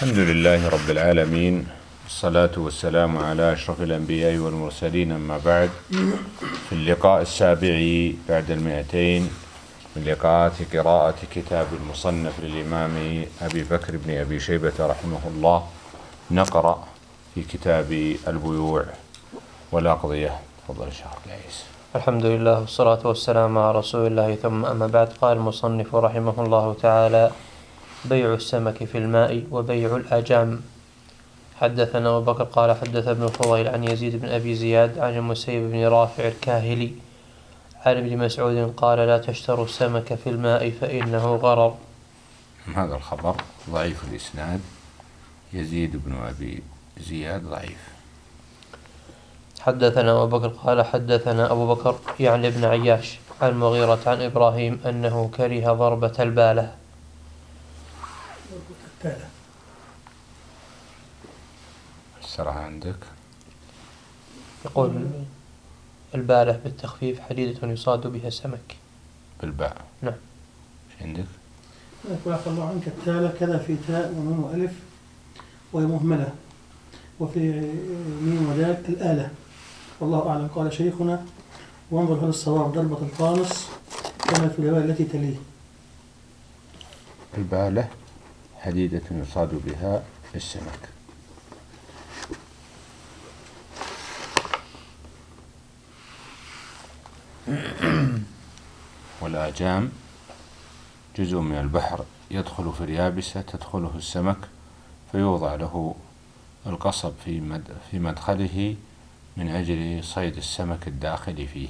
الحمد لله رب العالمين، والصلاة والسلام على أشرف الأنبياء والمرسلين، أما بعد. في اللقاء السابع بعد 200 من لقاءات قراءة كتاب المصنف للإمام أبي بكر بن أبي شيبة رحمه الله، نقرأ في كتاب البيوع والأقضية. تفضل شيخ عبد العزيز. الحمد لله والصلاة والسلام على رسول الله، ثم أما بعد. قال المصنف رحمه الله تعالى: بيع السمك في الماء وبيع الأجام. حدثنا أبو بكر قال حدث ابن الفضيل عن يزيد بن أبي زياد عن المسيب بن رافع الكاهلي عن ابن مسعود قال: لا تشتروا السمك في الماء فإنه غرر. هذا الخبر ضعيف الإسناد، يزيد بن أبي زياد ضعيف. حدثنا أبو بكر قال حدثنا أبو بكر يعني ابن عياش عن المغيرة عن إبراهيم أنه كره ضربة البالة. السرعة عندك يقول البالة بالتخفيف حديدة يصاد بها السمك بالباء. نعم. ايش عندك؟ يقول عفى الله عنك التالة كذا في تاء ونون وألف وهي مهملة، وفي ميم ودال الآلة، والله أعلم. قال شيخنا: وانظر هذا الصواب ضربة القانص كما في الرواية التي تليه. البالة حديدة يصاد بها السمك. والآجام جزء من البحر يدخل في اليابسة تدخله السمك، فيوضع له القصب في مدخله من أجل صيد السمك الداخل فيه.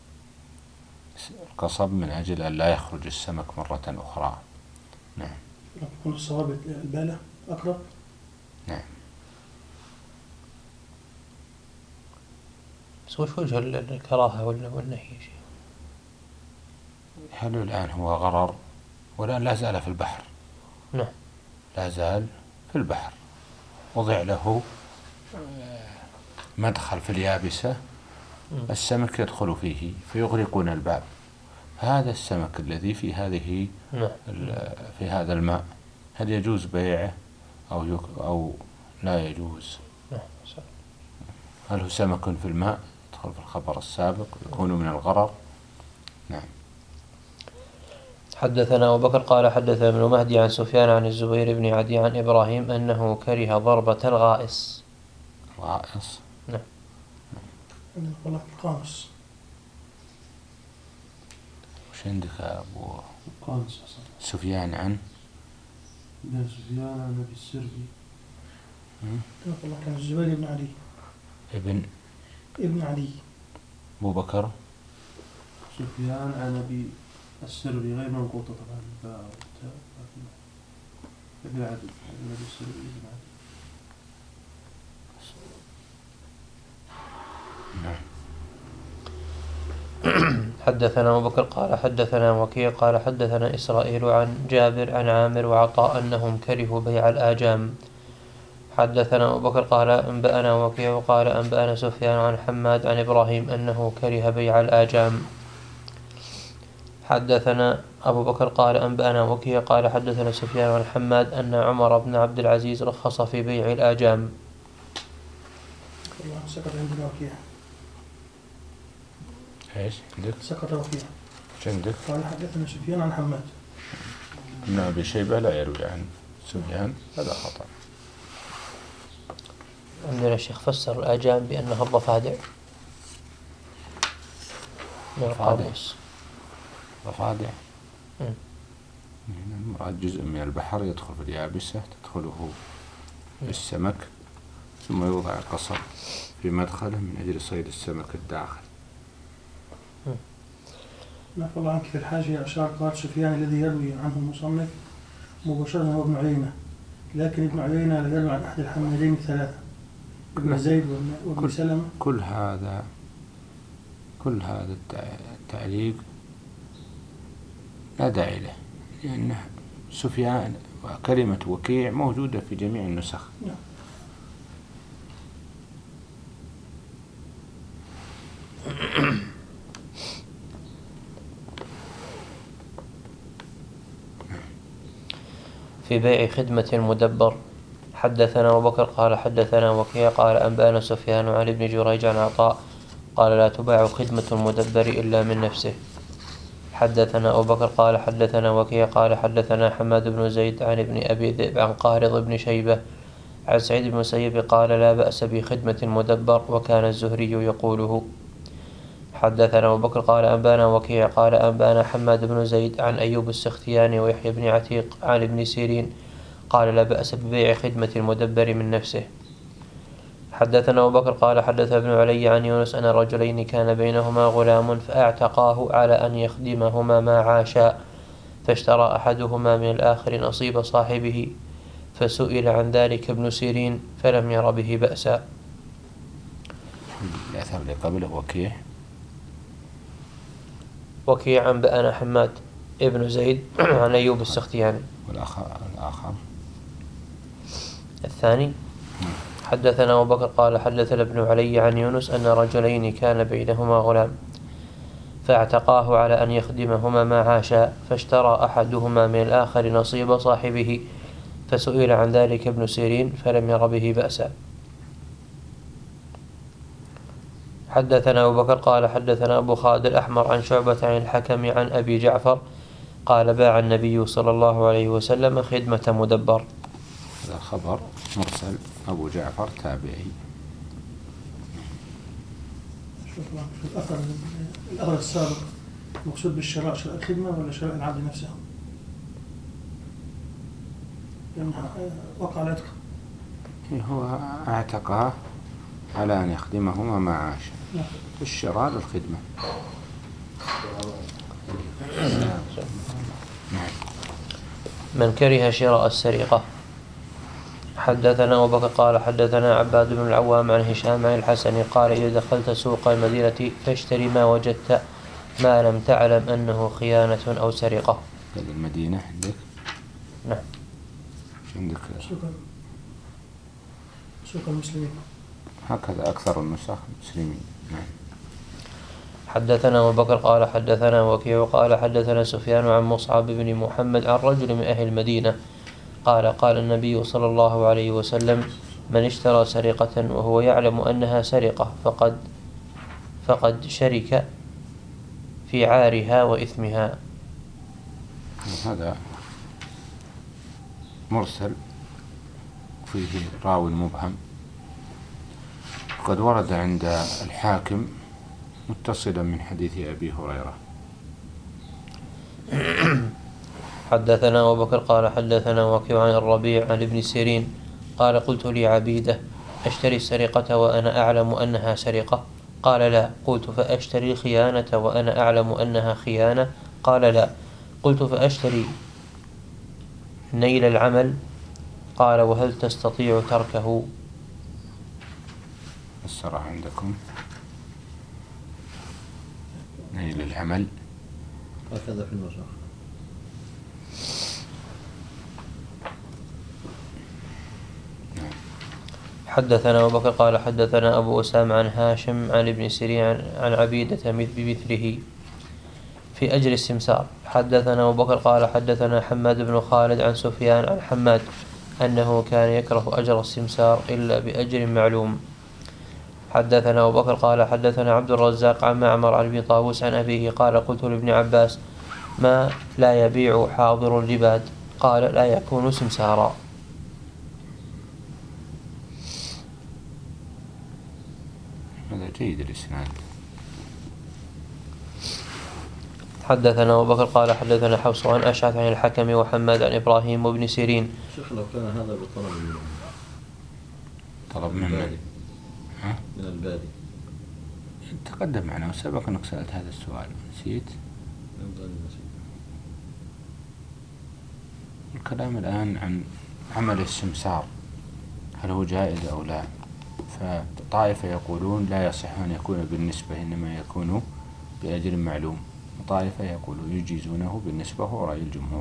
القصب من أجل أن لا يخرج السمك مرة أخرى. نعم. يكون الصواب البالة أقرب. نعم. بس وش وجه الكراهة والنهي؟ هل الآن هو غرر والآن لا زال في البحر؟ نعم. لا زال في البحر، وضع له مدخل في اليابسة السمك يدخل فيه فيغرقون الباب. هذا السمك الذي في هذا الماء، هل يجوز بيعه أو لا يجوز؟ هل هو سمك في الماء يدخل في الخبر السابق يكون من الغرر؟ نعم. حدثنا أبو بكر قال حدثنا ابن مهدي عن سفيان عن الزبير بن عدي عن إبراهيم أنه كره ضربة الغائص. غائص؟ نعم. يقول القانص. وش عندك أبو قانص؟ سفيان عن سفيان عن أبي السربي. يقول كان الزبير بن علي ابن علي. أبو بكر سفيان عن أبي السربي غير منقوطة طبعا، ابن عدي عن أبي السربي ابن عدي. نعم. حدثنا أبو بكر قال حدثنا وكيع قال حدثنا إسرائيل عن جابر عن عامر وعطاء أنهم كرهوا بيع الآجام. حدثنا أبو بكر قال أنبأنا وكيع قال أنبأنا سفيان عن حماد عن إبراهيم أنه كره بيع الآجام. حدثنا أبو بكر قال أنبأنا وكيع قال حدثنا سفيان عن حماد أن عمر بن عبد العزيز رخص في بيع الآجام. الله سقط عندنا وكيع. ايش عندك؟ سقط وكيع. ايش عندك؟ قال حدثنا سفيان عن حماد. ابن أبي شيبة لا يروي عن سفيان، هذا خطأ. عندنا الشيخ فسر الآجام بأنها الضفادع من القاموس. ضفادع. المراد جزء من البحر يدخل في اليابسة تدخله السمك، ثم يوضع القصب في مدخله من أجل صيد السمك الداخل. عفى الله عنك في الحاشية أشار قال سفيان الذي يروي عنه المصنف مباشرة هو ابن عيينة، لكن ابن عيينة لا يروي عن أحد الحمادين الثلاثة، ابن زيد وابن سلمة. كل هذا التعليق لا داعي له، لأن سفيان وكلمة وكيع موجودة في جميع النسخ. في بيع خدمة المدبر. حدثنا أبو بكر قال حدثنا وكيع قال أنبأنا سفيان عن ابن جريج عن عطاء قال لا تباع خدمة المدبر إلا من نفسه. حدثنا أبو بكر قال حدثنا وكيع قال حدثنا حماد بن زيد عن ابن أبي ذئب عن قارض بن شيبة عن سعيد بن المسيب قال لا بأس بخدمة المدبر وكان الزهري يقوله. حدثنا أبو بكر قال أنبانا وكيع قال أنبانا حماد بن زيد عن أيوب السختياني ويحيى بن عتيق عن ابن سيرين قال لا بأس ببيع خدمة المدبر من نفسه. حدثنا أبو بكر قال حدث ابن علي عن يونس أن رجلين كان بينهما غلام فأعتقاه على أن يخدمهما ما عاشا، فاشترى أحدهما من الآخر نصيب صاحبه، فسئل عن ذلك ابن سيرين فلم ير به بأسا. الأثر اللي قبله وكيع وكيع أنبأنا حماد ابن زيد عن أيوب السختياني. والآخر الثاني حدثنا أبو بكر قال حدثنا ابن علي عن يونس أن رجلين كان بينهما غلام فاعتقاه على أن يخدمهما ما عاشا، فاشترى أحدهما من الآخر نصيب صاحبه، فسئل عن ذلك ابن سيرين فلم ير به بأسا. حدثنا أبو بكر قال حدثنا أبو خالد الأحمر عن شعبة عن الحكم عن أبي جعفر قال باع النبي صلى الله عليه وسلم خدمة مدبر. هذا خبر مرسل، أبو جعفر تابعي. شوف الأثر السابق مقصود بالشراء شراء الخدمة ولا شراء العبد نفسه؟ يعني وقع العتق. هو اعتقاه على أن يخدمهما ما عاش. الشراء للخدمة. من كره شراء السرقة. حدثنا أبو بكر قال حدثنا عباد بن العوام عن هشام عن الحسن قال إذا دخلت سوق المدينة فاشتري ما وجدت ما لم تعلم أنه خيانة أو سرقة. المدينة عندك؟ نعم. عندك سوق المسلمين. هكذا أكثر النسخ المسلمين. نعم. حدثنا أبو بكر قال حدثنا وكيع قال حدثنا سفيان عن مصعب بن محمد عن رجل من أهل المدينة قال قال النبي صلى الله عليه وسلم من اشترى سرقة وهو يعلم أنها سرقة فقد شرك في عارها وإثمها. هذا مرسل فيه راوي مبهم، قد ورد عند الحاكم متصلا من حديث أبي هريرة. حدثنا أبو بكر قال حدثنا وكيع عن الربيع عن ابن سيرين قال قلت لي عبيدة أشتري السرقة وأنا أعلم أنها سرقة؟ قال لا. قلت فأشتري الخيانة وأنا أعلم أنها خيانة؟ قال لا. قلت فأشتري نيل العمل؟ قال وهل تستطيع تركه؟ الصراحة عندكم نيل العمل هكذا في النسخ. حدثنا أبو بكر قال حدثنا أبو أسامة عن هاشم عن ابن سيرين عن عبيدة بمثله في أجر السمسار. حدثنا أبو بكر قال حدثنا حماد بن خالد عن سفيان عن حماد أنه كان يكره أجر السمسار إلا بأجر معلوم. حدثنا أبو بكر قال حدثنا عبد الرزاق عن معمر عن ابن طاووس عن أبيه قال قلت لابن عباس ما لا يبيع حاضر اللباد؟ قال لا يكون سمسارا. هذا جيد الإسناد. حدثنا أبو بكر قال حدثنا حفص عن أشعث عن الحكم وحماد عن إبراهيم وابن سيرين. شيخ لو كان هذا بطلب طلب من البادي تقدم معنا وسبق أنك سألت هذا السؤال نسيت. الكلام الآن عن عمل السمسار هل هو جائز أو لا؟ فطائفة يقولون لا يصح أن يكون بالنسبة إنما يكون بأجر معلوم، وطائفة يقولون يجيزونه بالنسبة هو رأي الجمهور.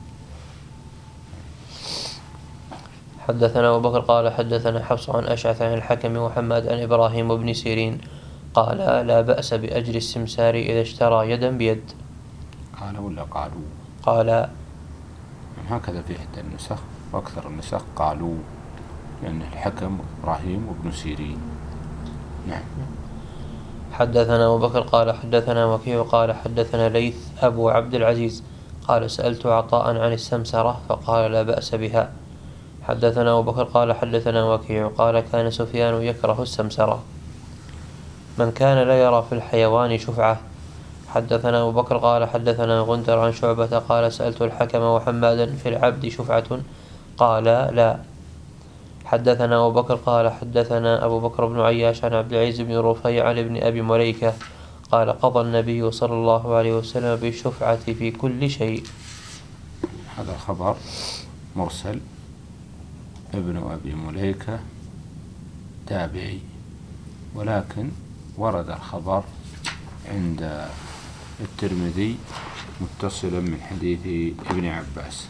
حدثنا أبو بكر قال حدثنا حفص عن أشعث عن الحكم وحماد عن إبراهيم وابن سيرين قال لا بأس بأجر السمسار إذا اشترى يدا بيد. قال ولا قالوا؟ قال. هكذا في إحدى النسخ وأكثر النسخ قالوا. يعني الحكم إبراهيم وابن سيرين. نعم. حدثنا أبو بكر قال حدثنا وكيع قال حدثنا ليث أبو عبد العزيز قال سألت عطاء عن السمسرة فقال لا بأس بها. حدثنا أبو بكر قال حدثنا وكيع قال كان سفيان يكره السمسرة. من كان لا يرى في الحيوان شفعة. حدثنا أبو بكر قال حدثنا غندر عن شعبة قال سألت الحكم وحمادا في العبد شفعة قال لا. حدثنا أبو بكر قال حدثنا أبو بكر بن عياش عن عبد العزيز بن رفيع عن ابن أبي مليكة قال قضى النبي صلى الله عليه وسلم بالشفعة في كل شيء. هذا خبر مرسل، ابن أبي مليكة تابعي، ولكن ورد الخبر عند الترمذي متصلا من حديث ابن عباس.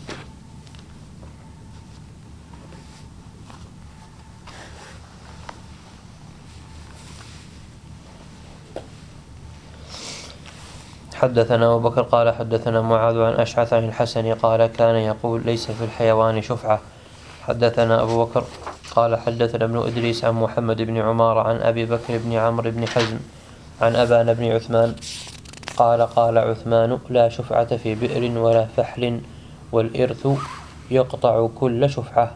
حدثنا أبو بكر قال حدثنا معاذ عن أشعث عن الحسن قال كان يقول ليس في الحيوان شفعة. حدثنا أبو بكر قال حدثنا ابن إدريس عن محمد بن عمارة عن أبي بكر بن عمرو بن حزم عن أبان بن عثمان قال قال عثمان لا شفعة في بئر ولا فحل والإرث يقطع كل شفعة.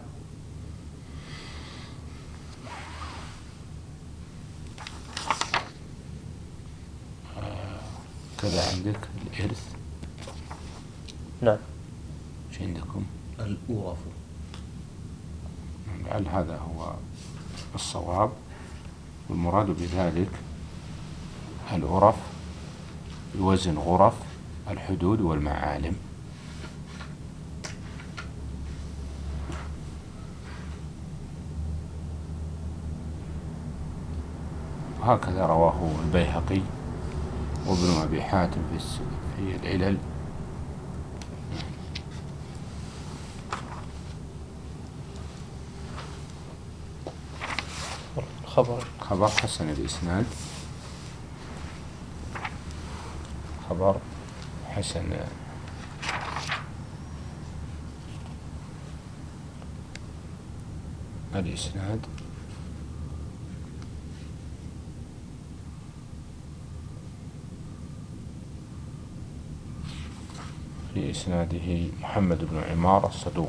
كذا عندك الإرث. نعم. ايش عندكم؟ الأورف. لعل هذا هو الصواب، والمراد بذلك العرف، الوزن غرف، الحدود والمعالم. وهكذا رواه البيهقي وابن أبي حاتم في العلل. خبر حسن الإسناد، خبر حسن الإسناد. في إسناده محمد بن عمار الصدوق.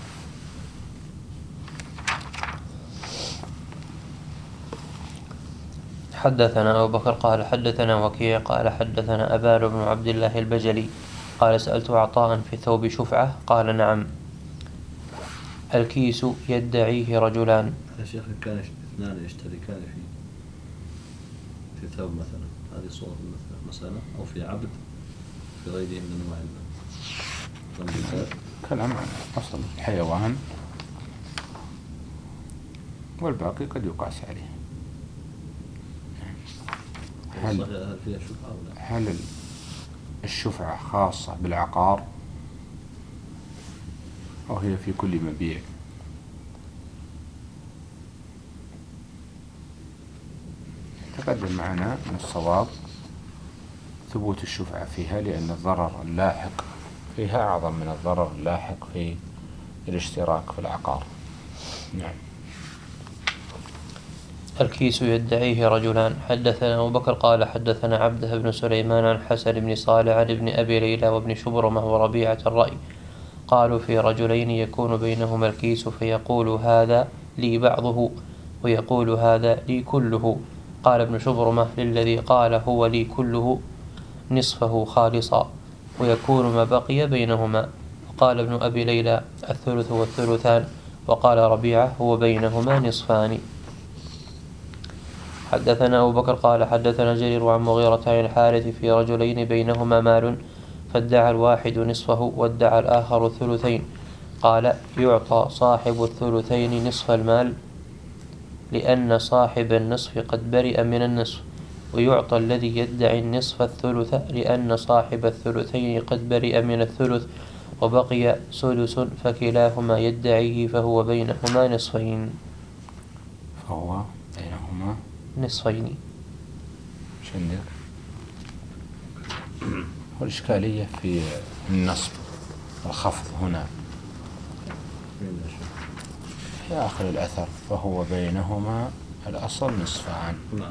حدثنا أبو بكر قال حدثنا وكيع قال حدثنا أبان بن عبد الله البجلي قال سألت عطاء في ثوب شفعة قال نعم. الكيس يدعيه رجلان. يا شيخ كان اثنان يشتركان في ثوب مثلا، هذه صورة مثلا، أو في عبد في غيره من أنواع كلام عن أصل الحيوان والباقي قد يقاس عليه. هل فيها شفعة أو لا؟ هل الشفعة خاصة بالعقار أو هي في كل مبيع؟ تقدم معنا من الصواب ثبوت الشفعة فيها، لأن الضرر اللاحق فيها أعظم من الضرر اللاحق في الاشتراك في العقار. نعم. الكيس يدعيه رجلان. حدثنا أبو بكر قال حدثنا عبده بن سليمان عن حسن بن صالح عن ابن أبي ليلى وابن شبرمة وربيعة الرأي قالوا في رجلين يكون بينهما الكيس فيقول هذا لي بعضه ويقول هذا لي كله. قال ابن شبرمة للذي قال هو لي كله نصفه خالصا ويكون ما بقي بينهما. وقال ابن أبي ليلى الثلث والثلثان. وقال ربيعة هو بينهما نصفان. حدثنا أبو بكر قال حدثنا جرير عن مغيرة عن الحارث في رجلين بينهما مال فادعى الواحد نصفه وادعى الآخر الثلثين. قال يعطى صاحب الثلثين نصف المال لأن صاحب النصف قد برئ من النصف، ويعطى الذي يدعي النصف الثلث لأن صاحب الثلثين قد برئ من الثلث وبقي سدس فكلاهما يدعيه فهو بينهما نصفين. فهو بينهما نصفين. ايش عندك؟ والإشكالية في النصب الخفض هنا في آخر الأثر فهو بينهما الأصل نصفان. نعم.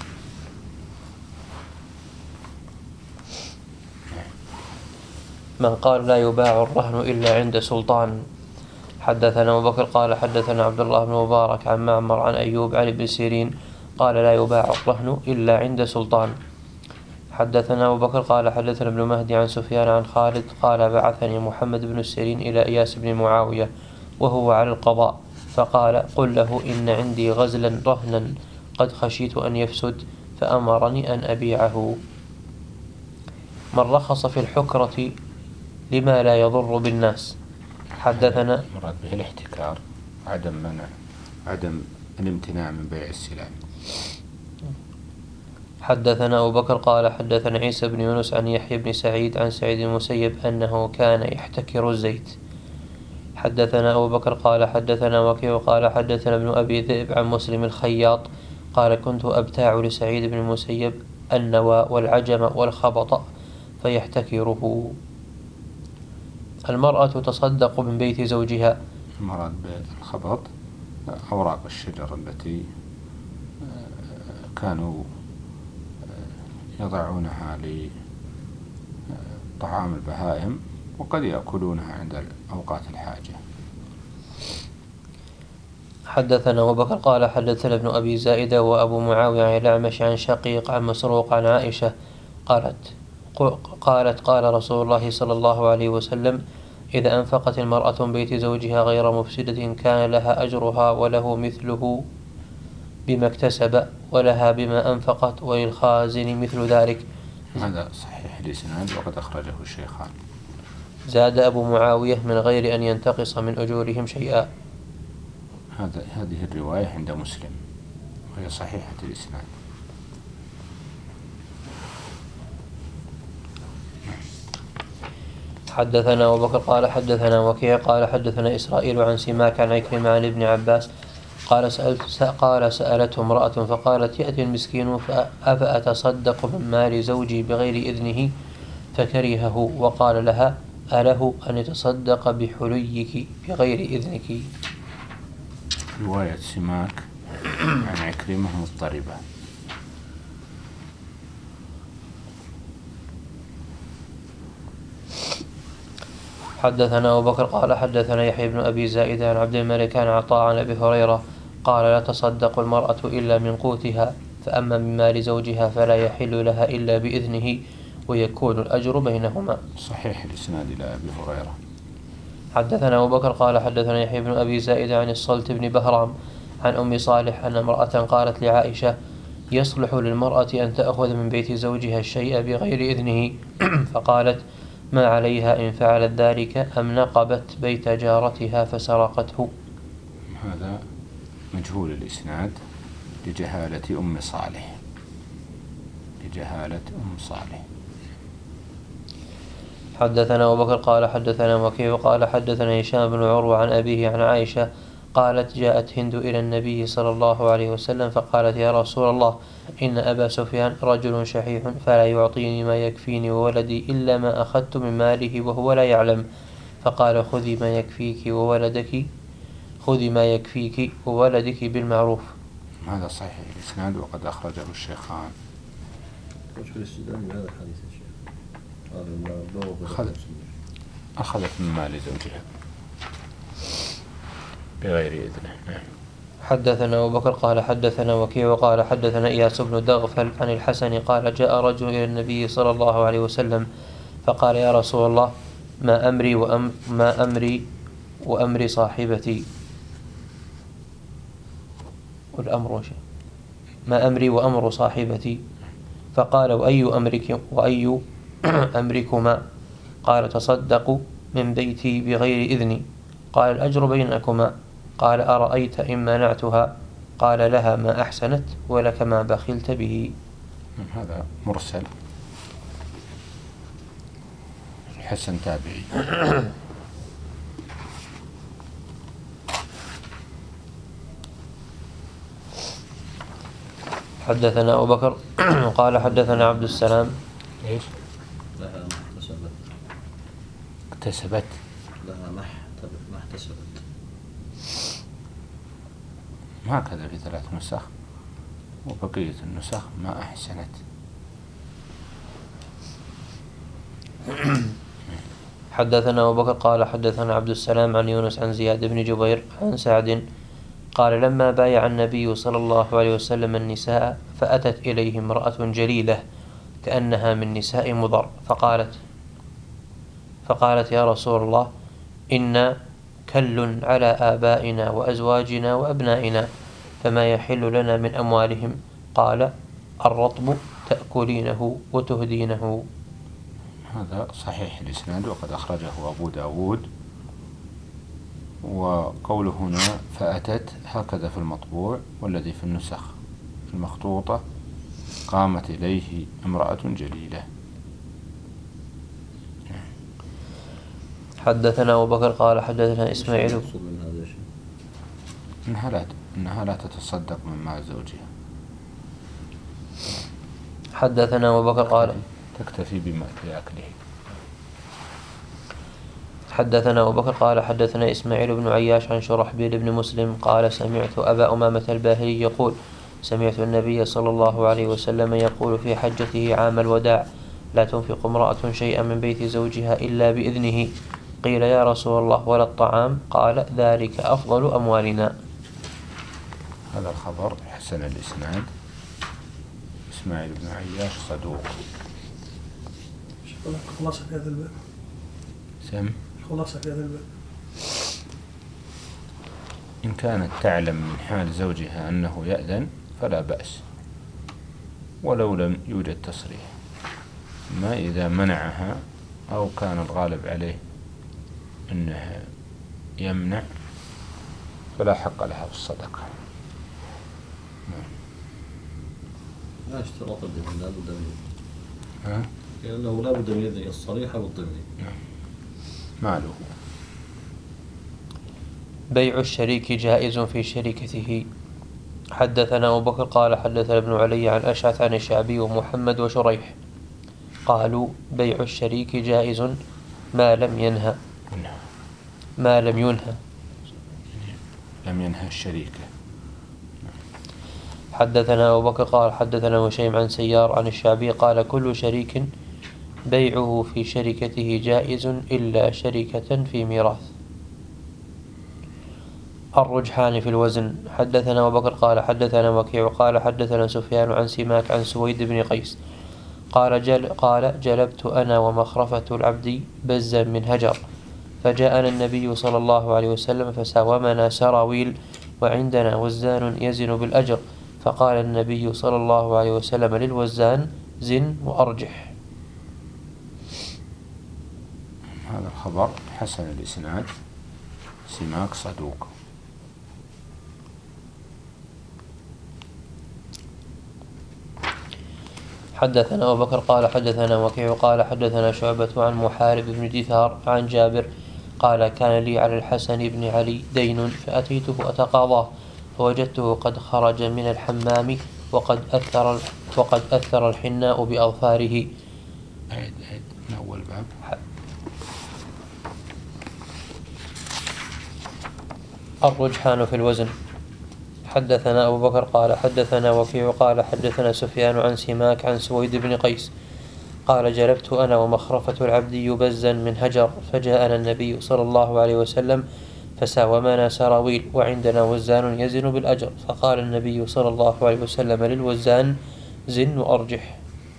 من قال لا يباع الرهن إلا عند سلطان. حدثنا أبو بكر قال حدثنا عبد الله بن مبارك عن معمر عن أيوب عن ابن سيرين قال لا يباع الرهن إلا عند سلطان. حدثنا أبو بكر قال حدثنا ابن مهدي عن سفيان عن خالد قال بعثني محمد بن السيرين إلى إياس بن معاوية وهو على القضاء فقال قل له إن عندي غزلا رهنا قد خشيت أن يفسد فأمرني أن أبيعه. من رخص في الحكرة لما لا يضر بالناس. حدثنا مراد به الاحتكار، عدم الامتناع من بيع السلع. حدثنا أبو بكر قال حدثنا عيسى بن يونس عن يحيى بن سعيد عن سعيد المسيب أنه كان يحتكر الزيت. حدثنا أبو بكر قال حدثنا وكيع قال حدثنا ابن أبي ذئب عن مسلم الخياط قال كنت أبتاع لسعيد بن المسيب النوى والعجم والخبط فيحتكره. المرأة تصدق من بيت زوجها. المراد بالخبط أوراق الشجر التي كانوا يضعونها لطعام البهائم وقد يأكلونها عند أوقات الحاجة. حدثنا أبو بكر قال حدثنا ابن أبي زائدة وأبو معاوية عن الأعمش عن شقيق عن مسروق عن عائشة قالت قال رسول الله صلى الله عليه وسلم إذا أنفقت المرأة من بيت زوجها غير مفسدة كان لها أجرها وله مثله بما اكتسب ولها بما أنفقت وللخازن مثل ذلك. هذا صحيح الإسناد وقد أخرجه الشيخان. زاد أبو معاوية من غير أن ينتقص من أجورهم شيئا. هذه الرواية عند مسلم وهي صحيحة الإسناد. حدثنا أبو بكر قال حدثنا وكيع قال حدثنا إسرائيل عن سماك عن عكرمة عن ابن عباس قال سألته امرأة فقالت يأتي المسكين أفأتصدق من مال زوجي بغير إذنه فكرهه وقال لها أله أن يتصدق بحليك بغير إذنك. رواية سماك عن عكرمة مضطربة. حدثنا أبو بكر قال حدثنا يحيى بن أبي زائدة عن عبد الملك عن عطاء عن أبي هريرة قال لا تصدق المرأة إلا من قوتها فأما من مال زوجها فلا يحل لها إلا بإذنه ويكون الأجر بينهما. صحيح الإسناد إلى أبي هريرة. حدثنا أبو بكر قال حدثنا يحيى بن أبي زائدة عن الصلت بن بهرام عن أم صالح أن امرأة قالت لعائشة يصلح للمرأة أن تأخذ من بيت زوجها الشيء بغير إذنه فقالت ما عليها إن فعلت ذلك أم نقبت بيت جارتها فسرقته. هذا مجهول الإسناد لجهالة أم صالح. حدثنا أبو بكر قال حدثنا وكيع قال حدثنا هشام بن عروة عن أبيه عن عائشة قالت جاءت هند إلى النبي صلى الله عليه وسلم فقالت يا رسول الله إن أبا سفيان رجل شحيح فلا يعطيني ما يكفيني وولدي إلا ما أخذت من ماله وهو لا يعلم فقال خذي ما يكفيك وولدك بالمعروف. هذا صحيح الإسناد وقد أخرجه الشيخان. وش الاستدلال من هذا الحديث يا شيخ؟ أخذت من مال زوجها بغير إذنه. حدثنا أبو بكر قال حدثنا وكيع قال حدثنا إياس بن دغفل عن الحسن قال جاء رجل إلى النبي صلى الله عليه وسلم فقال يا رسول الله ما أمري صاحبتي ما أمري وأمر صاحبتي فقال وأي أمركما قال تصدق من بيتي بغير إذني قال الأجر بينكما قال أرأيت إن منعتها قال لها ما أحسنت ولك ما بخلت به. هذا مرسل. الحسن تابعي. حدثنا أبو بكر قال حدثنا عبد السلام إيش؟ لها اكتسبت لها ما احتسبت هكذا في 3 نسخ، وبقية النسخ ما أحسنت. حدثنا أبو بكر قال حدثنا عبد السلام عن يونس عن زياد بن جبير عن سعد قال لما بايع النبي صلى الله عليه وسلم النساء فأتت إليه امرأة جليلة كأنها من نساء مضر فقالت يا رسول الله إنا كل على آبائنا وأزواجنا وأبنائنا فما يحل لنا من أموالهم؟ قال الرطب تأكلينه وتهدينه. هذا صحيح الإسناد وقد أخرجه أبو داود. وقوله هنا فأتت هكذا في المطبوع، والذي في النسخ المخطوطة قامت إليه امرأة جليلة. حدثنا أبو بكر قال حدثنا إسماعيل من هذا شيء إنها لا تتصدق من مال زوجها. حدثنا أبو بكر قال تكتفي بأكله. حدثنا أبو بكر قال حدثنا إسماعيل بن عياش عن شرحبيل بن مسلم قال سمعت أبا أمامة الباهلي يقول سمعت النبي صلى الله عليه وسلم يقول في حجته عام الوداع لا تنفق امرأة شيئا من بيت زوجها إلا بإذنه. قيل يا رسول الله ولا الطعام؟ قال ذلك أفضل أموالنا. هذا الخبر حسن الإسناد. إسماعيل بن عياش صدوق. خلاصة في هذا الباب. خلاصة في هذا الباب. إن كانت تعلم من حال زوجها أنه يأذن فلا بأس، ولو لم يوجد تصريح. ما إذا منعها أو كان الغالب عليه أنه يمنع فلا حق لها في الصدقة. لا اشتراط الإذن، لا بد منه، لأنه لا بد من إذن الصريح والضمني. ماله. بيع الشريك جائز في شركته. حدثنا أبو بكر قال حدثنا ابن علي عن أشعث عن الشعبي ومحمد وشريح قالوا بيع الشريك جائز ما لم ينهى الشريك. حدثنا أبو بكر قال حدثنا هشيم عن سيار عن الشعبي قال كل شريك بيعه في شركته جائز إلا شركة في ميراث. الرجحان في الوزن. حدثنا أبو بكر قال حدثنا وكيع قال حدثنا سفيان عن سماك عن سويد بن قيس قال جلبت أنا ومخرفة العبد بزا من هجر فجاءنا النبي صلى الله عليه وسلم فساومنا سراويل وعندنا وزان يزن بالأجر فقال النبي صلى الله عليه وسلم للوزان زن وأرجح. هذا الخبر حسن الإسناد. سماك صدوق. حدثنا أبو بكر قال حدثنا وكيع قال حدثنا شعبة عن محارب بن دثار عن جابر قال كان لي على الحسن بن علي دين فأتيته أتقاضاه فوجدته قد خرج من الحمام وقد أثر الحناء بأظفاره. عيد من أول باب. الرجحان في الوزن. حدثنا أبو بكر قال حدثنا وكيع قال حدثنا سفيان عن سماك عن سويد بن قيس قال جلبت أنا ومخرفة العبد يبزا من هجر فجاءنا النبي صلى الله عليه وسلم فساومنا سراويل وعندنا وزان يزن بالأجر فقال النبي صلى الله عليه وسلم للوزان زن وأرجح.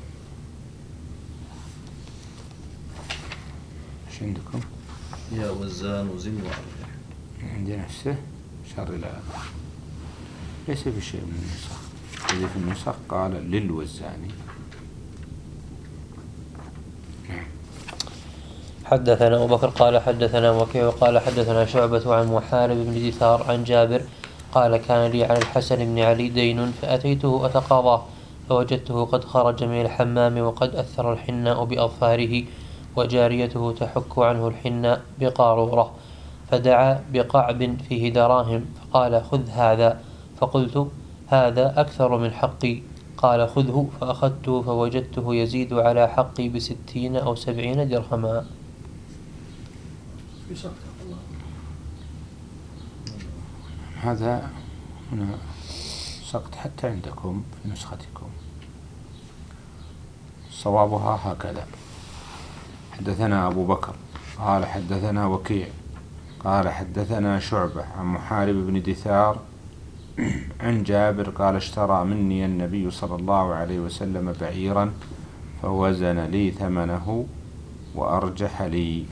ايش عندكم؟ يا وزان وزن وأرجح. عندي نفسه شر لا ليس بشيء من النسخ. الذي في النسخ قال للوزان. حدثنا أبو بكر قال حدثنا وكيع قال حدثنا شعبة عن محارب بن دثار عن جابر قال كان لي على الحسن بن علي دين فأتيته أتقاضاه فوجدته قد خرج من الحمام وقد أثر الحناء بأظفاره وجاريته تحك عنه الحناء بقارورة فدعا بقعب فيه دراهم فقال خذ هذا فقلت هذا أكثر من حقي قال خذه فأخذته فوجدته يزيد على حقي ب60 أو 70 درهما. هذا هنا سقط حتى عندكم في نسختكم. صوابها هكذا: حدثنا أبو بكر قال حدثنا وكيع قال حدثنا شعبة عن محارب بن دثار عن جابر قال اشترى مني النبي صلى الله عليه وسلم بعيرا فوزن لي ثمنه وأرجح لي.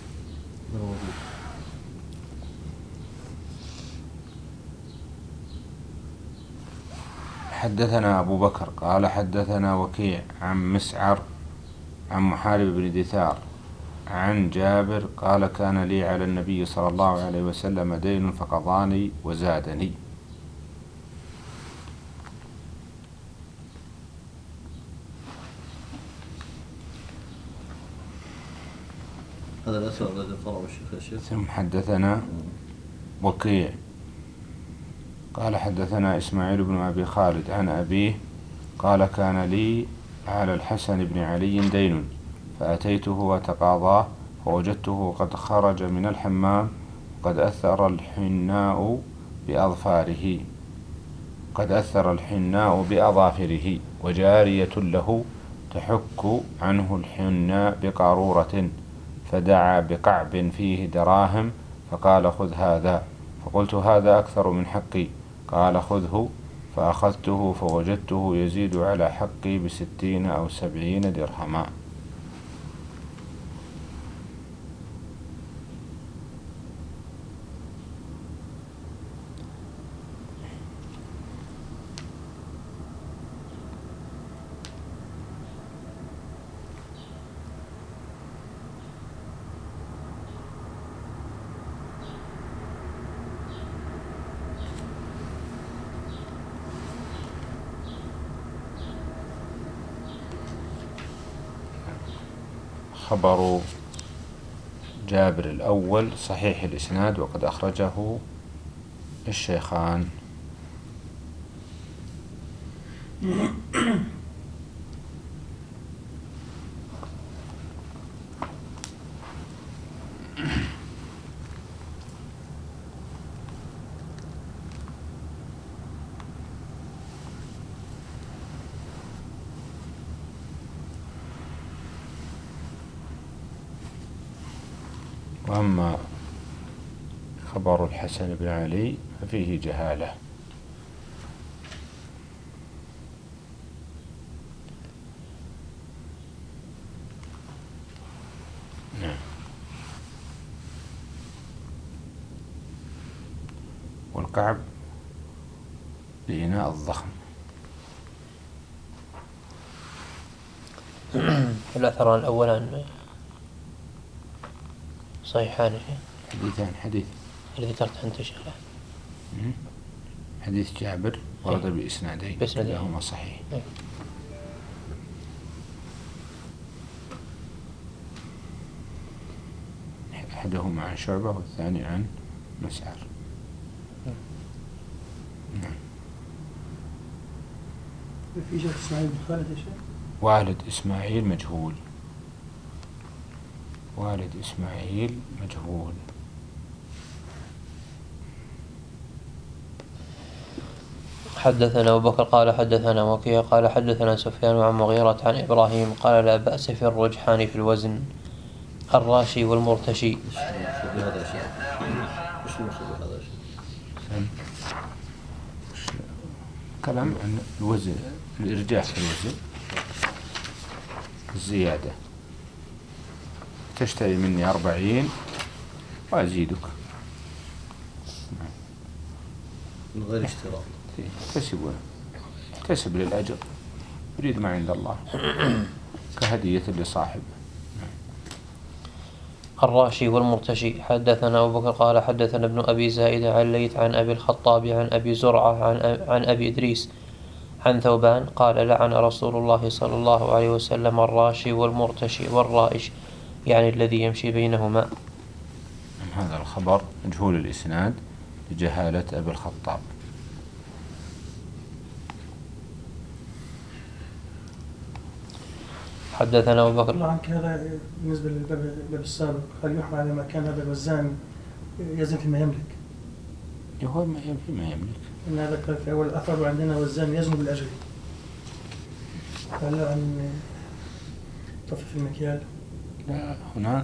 حدثنا أبو بكر قال حدثنا وكيع عن مسعر عن محارب بن دثار عن جابر قال كان لي على النبي صلى الله عليه وسلم دين فقضاني وزادني. هذا الأثر الذي قرأه الشيخ. ثم حدثنا وكيع قال حدثنا إسماعيل بن أبي خالد عن أبيه قال كان لي على الحسن بن علي دين فأتيته وتقاضاه فوجدته قد خرج من الحمام قد أثر الحناء بأظافره وجارية له تحك عنه الحناء بقارورة فدعا بقعب فيه دراهم فقال خذ هذا فقلت هذا أكثر من حقي قال خذه فأخذته فوجدته يزيد على حقي ب60 أو 70 درهما. خبر جابر الأول صحيح الإسناد وقد أخرجه الشيخان. وأما خبر الحسن بن علي ففيه جهالة. نعم. والكعب الإناء الضخم. الأثران الأولان صحيحان. حديث الذي ذكرت أنت شيخ حديث جابر ورد بإسنادين كلاهما صحيح. أحدهما عن شعبة والثاني عن مسعر. نعم. في شيخ إسماعيل بن خالد يا شيخ. والد إسماعيل مجهول. والد إسماعيل مجهول. حدثنا أبو بكر قال حدثنا وكيع قال حدثنا سفيان عن مغيرة عن إبراهيم قال لا بأس في الرجحان في الوزن الراشي والمرتشي. كلام عن الوزن، الإرجاح في الوزن، الزيادة. تشتري مني 40 وأزيدك من غير اشتراط. اكتسب للأجر، يريد ما عند الله كهدية لصاحب. الراشي والمرتشي. حدثنا أبو بكر قال حدثنا ابن أبي زائدة عن ليث عن أبي الخطاب عن أبي زرعة عن أبي إدريس عن ثوبان قال لعن رسول الله صلى الله عليه وسلم الراشي والمرتشي والرائش، يعني الذي يمشي بينهما. هذا الخبر مجهول الإسناد لجهالة أبي الخطاب. حدثنا أبو بكر. الله عنك، هذا بالنسبة للباب السابق هل يحمل على ما كان هذا الوزان يزن فيما يملك؟ هو فيما يملك. إن ذكر في أول الأثر وعندنا والزاني يزني بالأجر. هل عن تخفيف المكيال؟ لا، هناك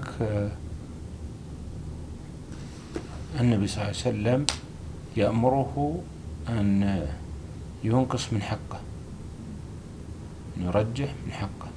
النبي صلى الله عليه وسلم يأمره أن ينقص من حقه، أن يرجح من حقه.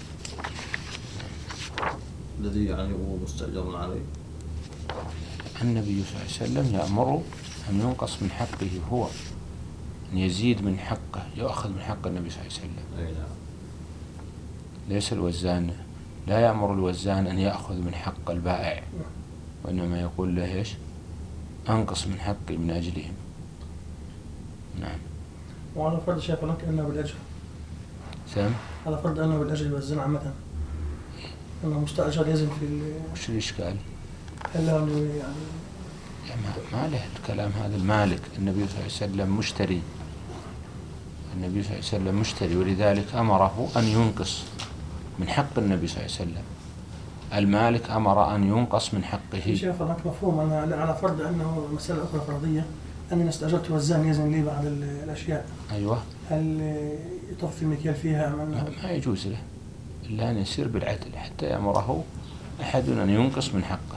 الذي يعني هو مستأجر عليه. النبي صلى الله عليه وسلم يأمره أن ينقص من حقه هو، أن يزيد من حقه، يأخذ من حق النبي صلى الله عليه وسلم. أي نعم. ليس الوزان، لا يأمر الوزان أن يأخذ من حق البائع، وإنما يقول له إيش؟ أنقص من حقي من أجلهم. نعم. وعلى فرض شايف لك أنه بالأجر. سام؟ على فرض أنه بالأجر الوزان عامة، أنه مستأجر يزن في وش الإشكال؟ هل يعني ما له الكلام هذا. المالك النبي صلى الله عليه وسلم مشتري، النبي صلى الله عليه وسلم مشتري، ولذلك أمره أن ينقص من حق النبي صلى الله عليه وسلم. المالك أمر أن ينقص من حقه. شايف لك مفهوم. أنا على فرض أنه مسألة أخرى فرضية، أني استأجرت وزان يزن لي بعض الأشياء. أيوة. هل يطفي المكيال فيها أم أنه ما يجوز له إلا أن يسير بالعدل حتى يأمره أحد أن ينقص من حقه.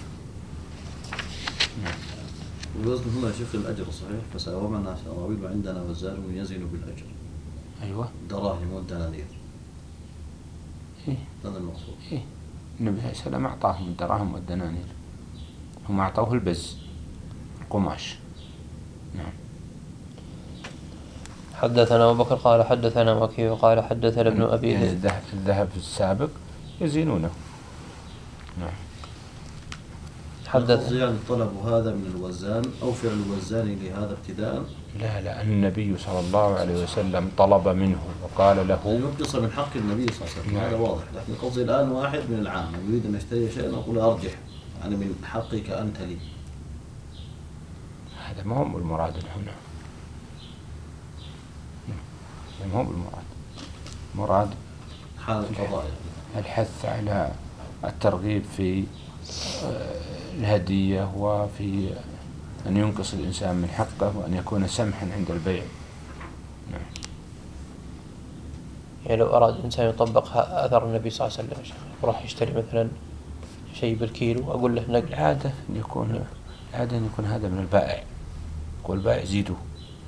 الوزن هنا شيخ الأجر صحيح، فساومنا سراويل وعندنا وزان يزن بالأجر. أيوة. دراهم والدنانير. إيه؟ هذا المقصود. إيه؟ النبي صلى الله عليه وسلم أعطاهم الدراهم والدنانير، هم أعطوه البز، القماش. نعم. حدثنا أبو بكر قال حدثنا وكيع قال حدثنا ابن أبي ذئب. الذهب السابق يزينونه. نعم. حدث يعني طلب هذا من الوزان أو فعل الوزان لهذا ابتداء؟ لا، النبي صلى الله عليه وسلم طلب منه وقال له يعني ينقص من حق النبي صلى الله عليه وسلم. هذا واضح، لكن قصدي الآن واحد من العام يريد أن يشتري شيئا أقول أرجح يعني من حقك أنت لي. هذا ما هو المراد هنا، ما هو المراد. مراد حال القضاء يعني. الحث على الترغيب في الهدية، وفي أن ينقص الإنسان من حقه، وأن يكون سمحا عند البيع. نعم. يعني لو أراد الإنسان يطبق أثر النبي صلى الله عليه وسلم وراح يشتري مثلا شيء بالكيلو، أقول له نقل. العادة أن يكون هذا من البائع، يقول البائع زيدوه.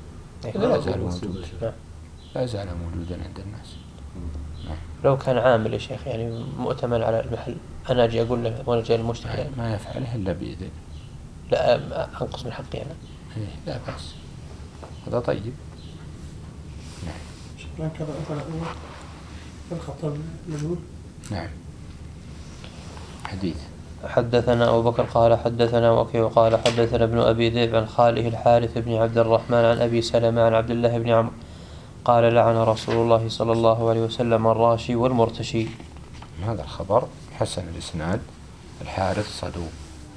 لا زال موجودا عند الناس. لو كان عامل يا شيخ يعني مؤتمن على المحل، أنا أجي أقول له وأنا جاي المشتري ما يفعله إلا بإذن. لا أنقص من حقي أنا. لا بأس، هذا طيب. نعم. شكرا. كذا أخرى الخطاب يقول. نعم. حديث. حدثنا أبو بكر قال حدثنا وكيع قال حدثنا ابن أبي ذئب عن خاله الحارث بن عبد الرحمن عن أبي سلمة عن عبد الله بن عمرو قال لعن رسول الله صلى الله عليه وسلم الراشي والمرتشي. هذا الخبر حسن الإسناد، الحارث صدوق.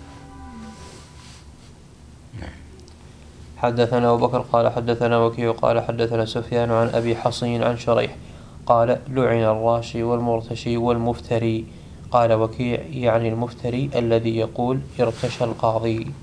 نعم. حدثنا أبو بكر قال حدثنا وكيع قال حدثنا سفيان عن أبي حصين عن شريح قال لعن الراشي والمرتشي والمفتري. قال وكيع يعني المفتري الذي يقول ارتشى القاضي.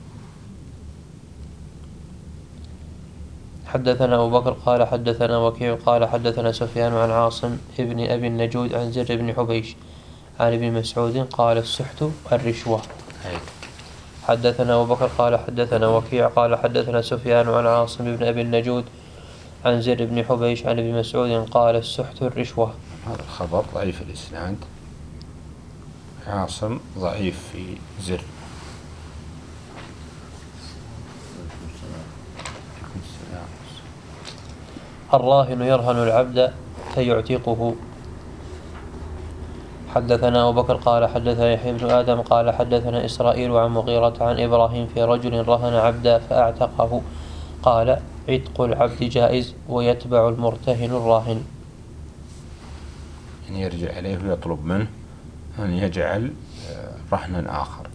حدثنا أبو بكر قال حدثنا وكيع قال حدثنا سفيان عن عاصم ابن أبي النجود عن زر بن حبيش عن ابن مسعود قال السحت الرشوة. حدثنا أبو بكر قال حدثنا وكيع قال حدثنا سفيان عن عاصم ابن أبي النجود عن زر بن حبيش عن ابن مسعود قال السحت الرشوة. هذا الخبر ضعيف الإسناد، عاصم ضعيف في زر. الراهن يرهن العبد فيعتقه. حدثنا أبو بكر قال حدثنا يحيى بن آدم قال حدثنا إسرائيل عن مغيرة عن إبراهيم في رجل رهن عبدا فأعتقه. قال عتق العبد جائز ويتبع المرتهن الراهن. أن يرجع عليه ويطلب منه أن يجعل رهنا آخر.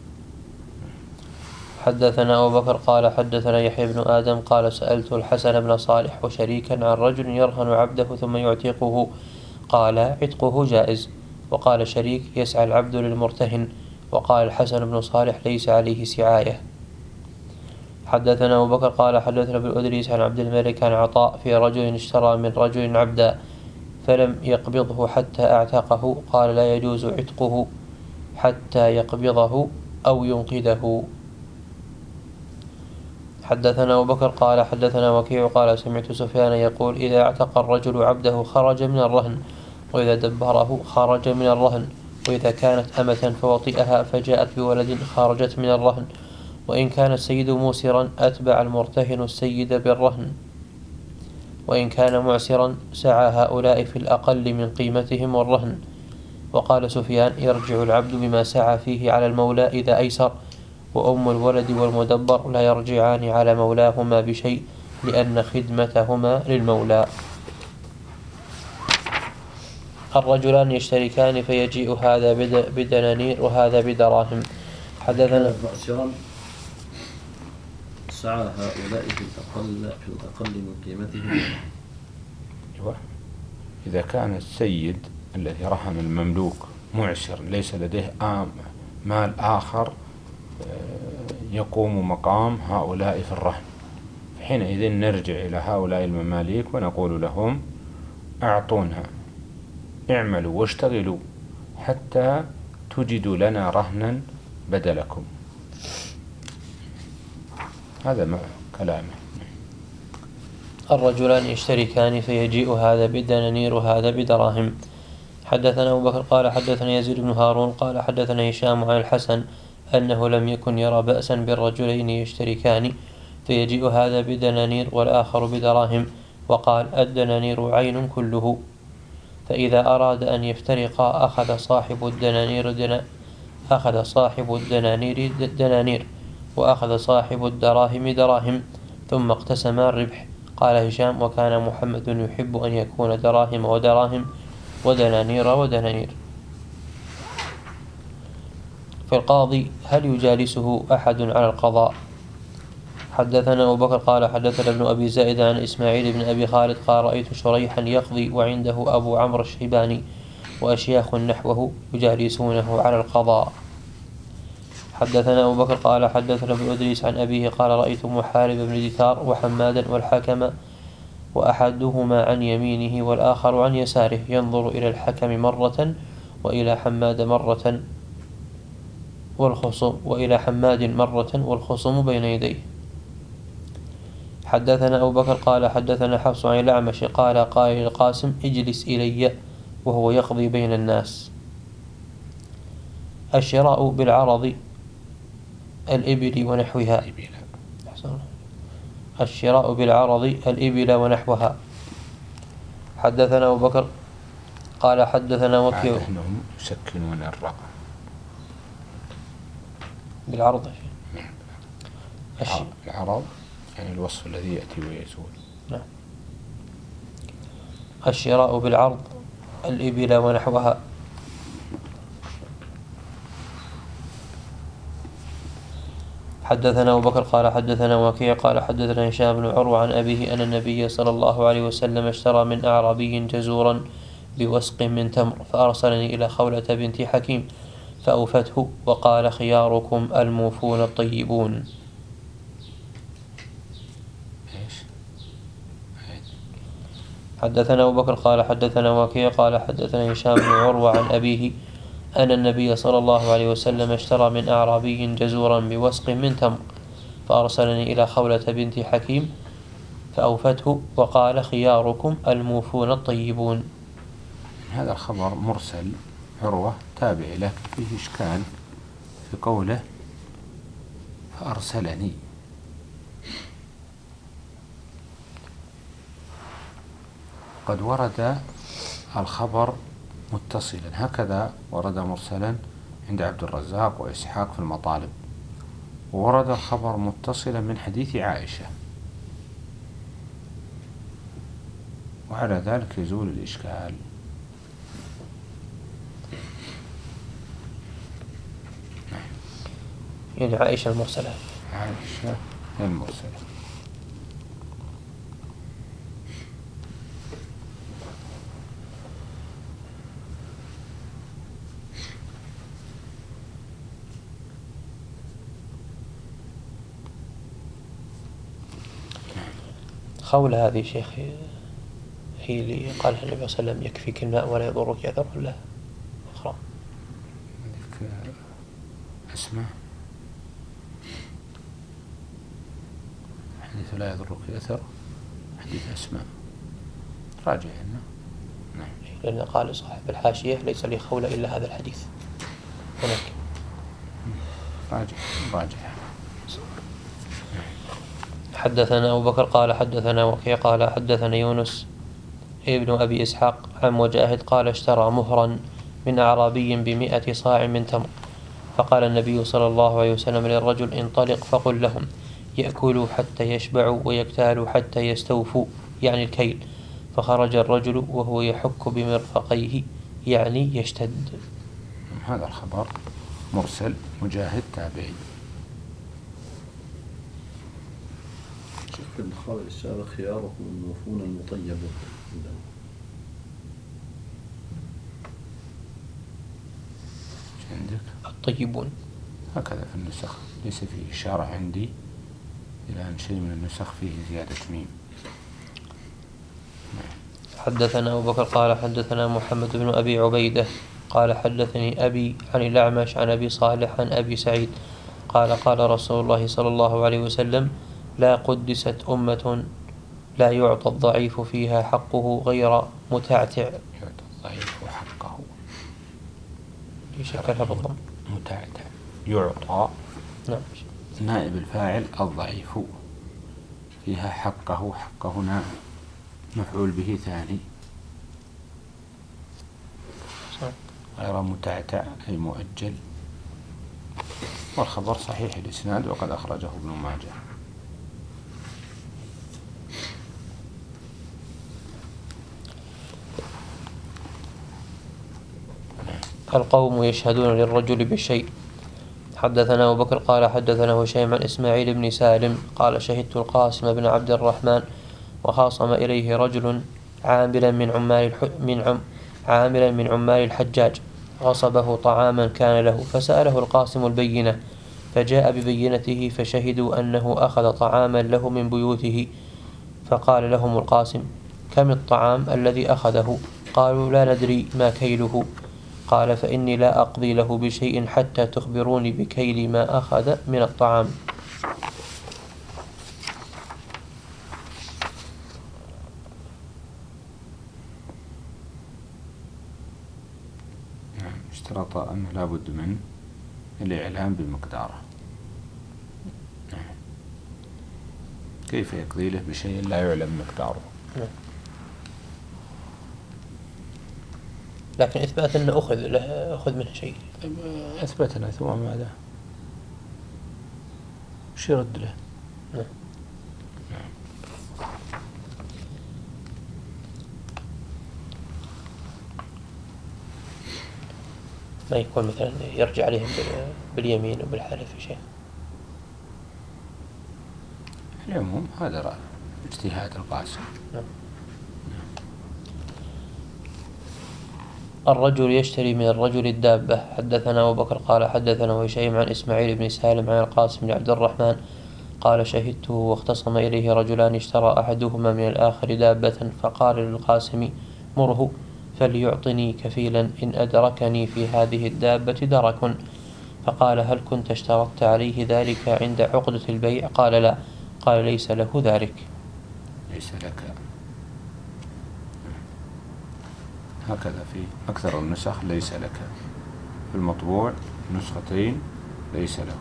حدثنا أبو بكر قال حدثنا يحيى بن آدم قال سألت الحسن بن صالح وشريكا عن رجل يرهن عبده ثم يعتقه قال عتقه جائز. وقال شريك يسعى العبد للمرتهن. وقال الحسن بن صالح ليس عليه سعاية. حدثنا أبو بكر قال حدثنا ابن أدريس عن عبد الملك عن عطاء في رجل اشترى من رجل عبدا فلم يقبضه حتى أعتقه قال لا يجوز عتقه حتى يقبضه أو ينقذه. حدثنا أبو بكر قال حدثنا وكيع قال سمعت سفيان يقول إذا اعتق الرجل عبده خرج من الرهن، وإذا دبره خرج من الرهن، وإذا كانت أمة فوطئها فجاءت بولد خرجت من الرهن، وإن كان السيد موسرا أتبع المرتهن السيد بالرهن، وإن كان معسرا سعى هؤلاء في الأقل من قيمتهم والرهن. وقال سفيان يرجع العبد بما سعى فيه على المولى إذا أيسر، وأم الولد والمدبر لا يرجعان على مولاهما بشيء لأن خدمتهما للمولى. الرجلان يشتركان فيجيء هذا بدنانير وهذا بدراهم. حدثنا مؤسرا سعى هؤلاء في الأقل من قيمتهم. إذا كان السيد الذي رهن المملوك معسر ليس لديه مال آخر يقوم مقام هؤلاء في الرهن، حينئذ نرجع إلى هؤلاء المماليك ونقول لهم أعطونا، اعملوا واشتغلوا حتى تجدوا لنا رهنا بدلكم. هذا مع كلامه. الرجلان يشتركان فيجيء هذا بدنانير وهذا بدراهم. حدثنا أبو بكر قال حدثنا يزيد بن هارون قال حدثنا هشام عن الحسن أنه لم يكن يرى بأسا بالرجلين يشتركان فيجيء هذا بدنانير والآخر بدراهم، وقال الدنانير عين كله، فإذا أراد أن يفترقا أخذ صاحب الدنانير دنانير وأخذ صاحب الدراهم دراهم، ثم اقتسما الربح. قال هشام وكان محمد يحب أن يكون دراهم ودراهم ودنانير ودنانير. في القاضي هل يجالسه أحد على القضاء؟ حدثنا أبو بكر قال حدثنا ابن أبي زائد عن إسماعيل بن أبي خالد قال رأيت شريحا يقضي وعنده أبو عمرو الشيباني وأشياخ نحوه يجالسونه على القضاء. حدثنا أبو بكر قال حدثنا ابن أدريس عن أبيه قال رأيت محارب بن دثار وحمادا والحكم وأحدهما عن يمينه والآخر عن يساره ينظر إلى الحكم مرة وإلى حماد مرة والخصم بين يديه. حدثنا أبو بكر قال حدثنا حفص عن الأعمش قال للقاسم اجلس إلي وهو يقضي بين الناس. الشراء بالعرض الإبل ونحوها. الشراء بالعرض الإبل ونحوها. حدثنا أبو بكر قال حدثنا وكيع أنهم يسكنون الرقم بالعرض. العرض يعني الوصف الذي يأتي ويزول. نعم. الشراء بالعرض الإبل ونحوها. حدثنا أبو بكر قال حدثنا وكيع قال حدثنا هشام بن عروة عن أبيه أن النبي صلى الله عليه وسلم اشترى من أعرابي جزورا بوسق من تمر فأرسلني إلى خولة بنت حكيم فأوفته وقال خياركم الموفون الطيبون. حدثنا أبو بكر قال حدثنا وكيع قال حدثنا هشام بن عروة عن أبيه أن النبي صلى الله عليه وسلم اشترى من أعرابي جزورا بوسق من تمر فأرسلني إلى خولة بنت حكيم فأوفته وقال خياركم الموفون الطيبون. هذا الخبر مرسل عروة تابع له، فيه إشكال في قوله فأرسلني. قد ورد الخبر متصلا، هكذا ورد مرسلا عند عبد الرزاق وإسحاق في المطالب، وورد الخبر متصلا من حديث عائشة، وعلى ذلك يزول الإشكال. يعني عائشة المرسلة. عائشة المرسلة. خولة هذه شيخ هي اللي قالها النبي صلى الله عليه وسلم يكفيك الماء ولا يضرك أثر ولا أخرى؟ عندك أسماء حديث لا يضرك أثر، حديث أسماء راجع لنا. نعم. لأن قال صاحب الحاشية ليس لي خولة إلا هذا الحديث هناك. راجع. حدثنا أبو بكر قال حدثنا وكيع قال حدثنا يونس ابن أبي إسحاق عن مجاهد قال اشترى مهرا من أعرابي ب100 صاع من تمر، فقال النبي صلى الله عليه وسلم للرجل انطلق فقل لهم يأكلوا حتى يشبعوا ويكتالوا حتى يستوفوا، يعني الكيل. فخرج الرجل وهو يحك بمرفقيه، يعني يشتد. هذا الخبر مرسل، مجاهد تابعي. في الخبر السابق خياركم الموفون المطيبون. عندك الطيبون هكذا في النسخ، ليس فيه إشارة عندي إلى أن شيء من النسخ فيه زيادة ميم. حدثنا أبو بكر قال حدثنا محمد بن أبي عبيدة قال حدثني أبي عن الأعمش عن أبي صالح عن أبي سعيد قال قال رسول الله صلى الله عليه وسلم لا قدست أمة لا يعطى الضعيف فيها حقه غير متعتع. يعطى الضعيف حقه، يشكلها بالضم. متعتع يعطى، نعم. نائب الفاعل الضعيف، فيها حقه، حق هنا مفعول به ثاني، غير متعتع أي مؤجل. والخبر صحيح الإسناد وقد أخرجه ابن ماجه. القوم يشهدون للرجل بالشيء. حدثنا أبو بكر قال حدثنا هشيم عن إسماعيل بن سالم قال شهدت القاسم بن عبد الرحمن وخاصم إليه رجل عاملا من عمال الحجاج، غصبه طعاما كان له، فسأله القاسم البينة، فجاء ببينته فشهدوا أنه أخذ طعاما له من بيوته. فقال لهم القاسم كم الطعام الذي أخذه؟ قالوا لا ندري ما كيله. قال فإني لا أقضي له بشيء حتى تخبروني بكيل ما أخذ من الطعام. اشترط أن لا بد من الإعلام بمقداره. كيف يقضي له بشيء لا يعلم مقداره؟ لكن إثبات أنه أخذ منه شيء. أثبتنا ثم ماذا؟ وش يرد له؟ ما يكون مثلا يرجع عليهم باليمين وبالحلف شيء. العموم هذا رأي اجتهاد القاسم. الرجل يشتري من الرجل الدابة. حدثنا أبو بكر قال حدثنا هشيم عن إسماعيل بن سالم عن القاسم بن عبد الرحمن قال شهدته واختصم إليه رجلان اشترى أحدهما من الآخر دابة، فقال للقاسم مره فليعطني كفيلا إن أدركني في هذه الدابة درك. فقال هل كنت اشترطت عليه ذلك عند عقدة البيع؟ قال لا. قال ليس له ذلك. ليس لك، هكذا في أكثر النسخ ليس لك، في المطبوع نسختين ليس له.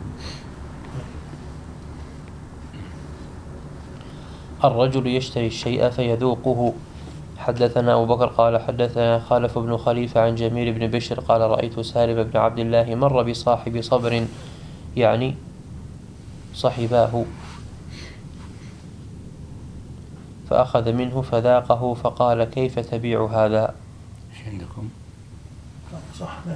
الرجل يشتري الشيء فيذوقه. حدثنا أبو بكر قال حدثنا خالف بن خليفة عن جميل بن بشر قال رأيت سالم بن عبد الله مر بصاحب صبر، يعني صحباه، فأخذ منه فذاقه فقال كيف تبيع هذا؟ ايش عندكم؟ صح مات.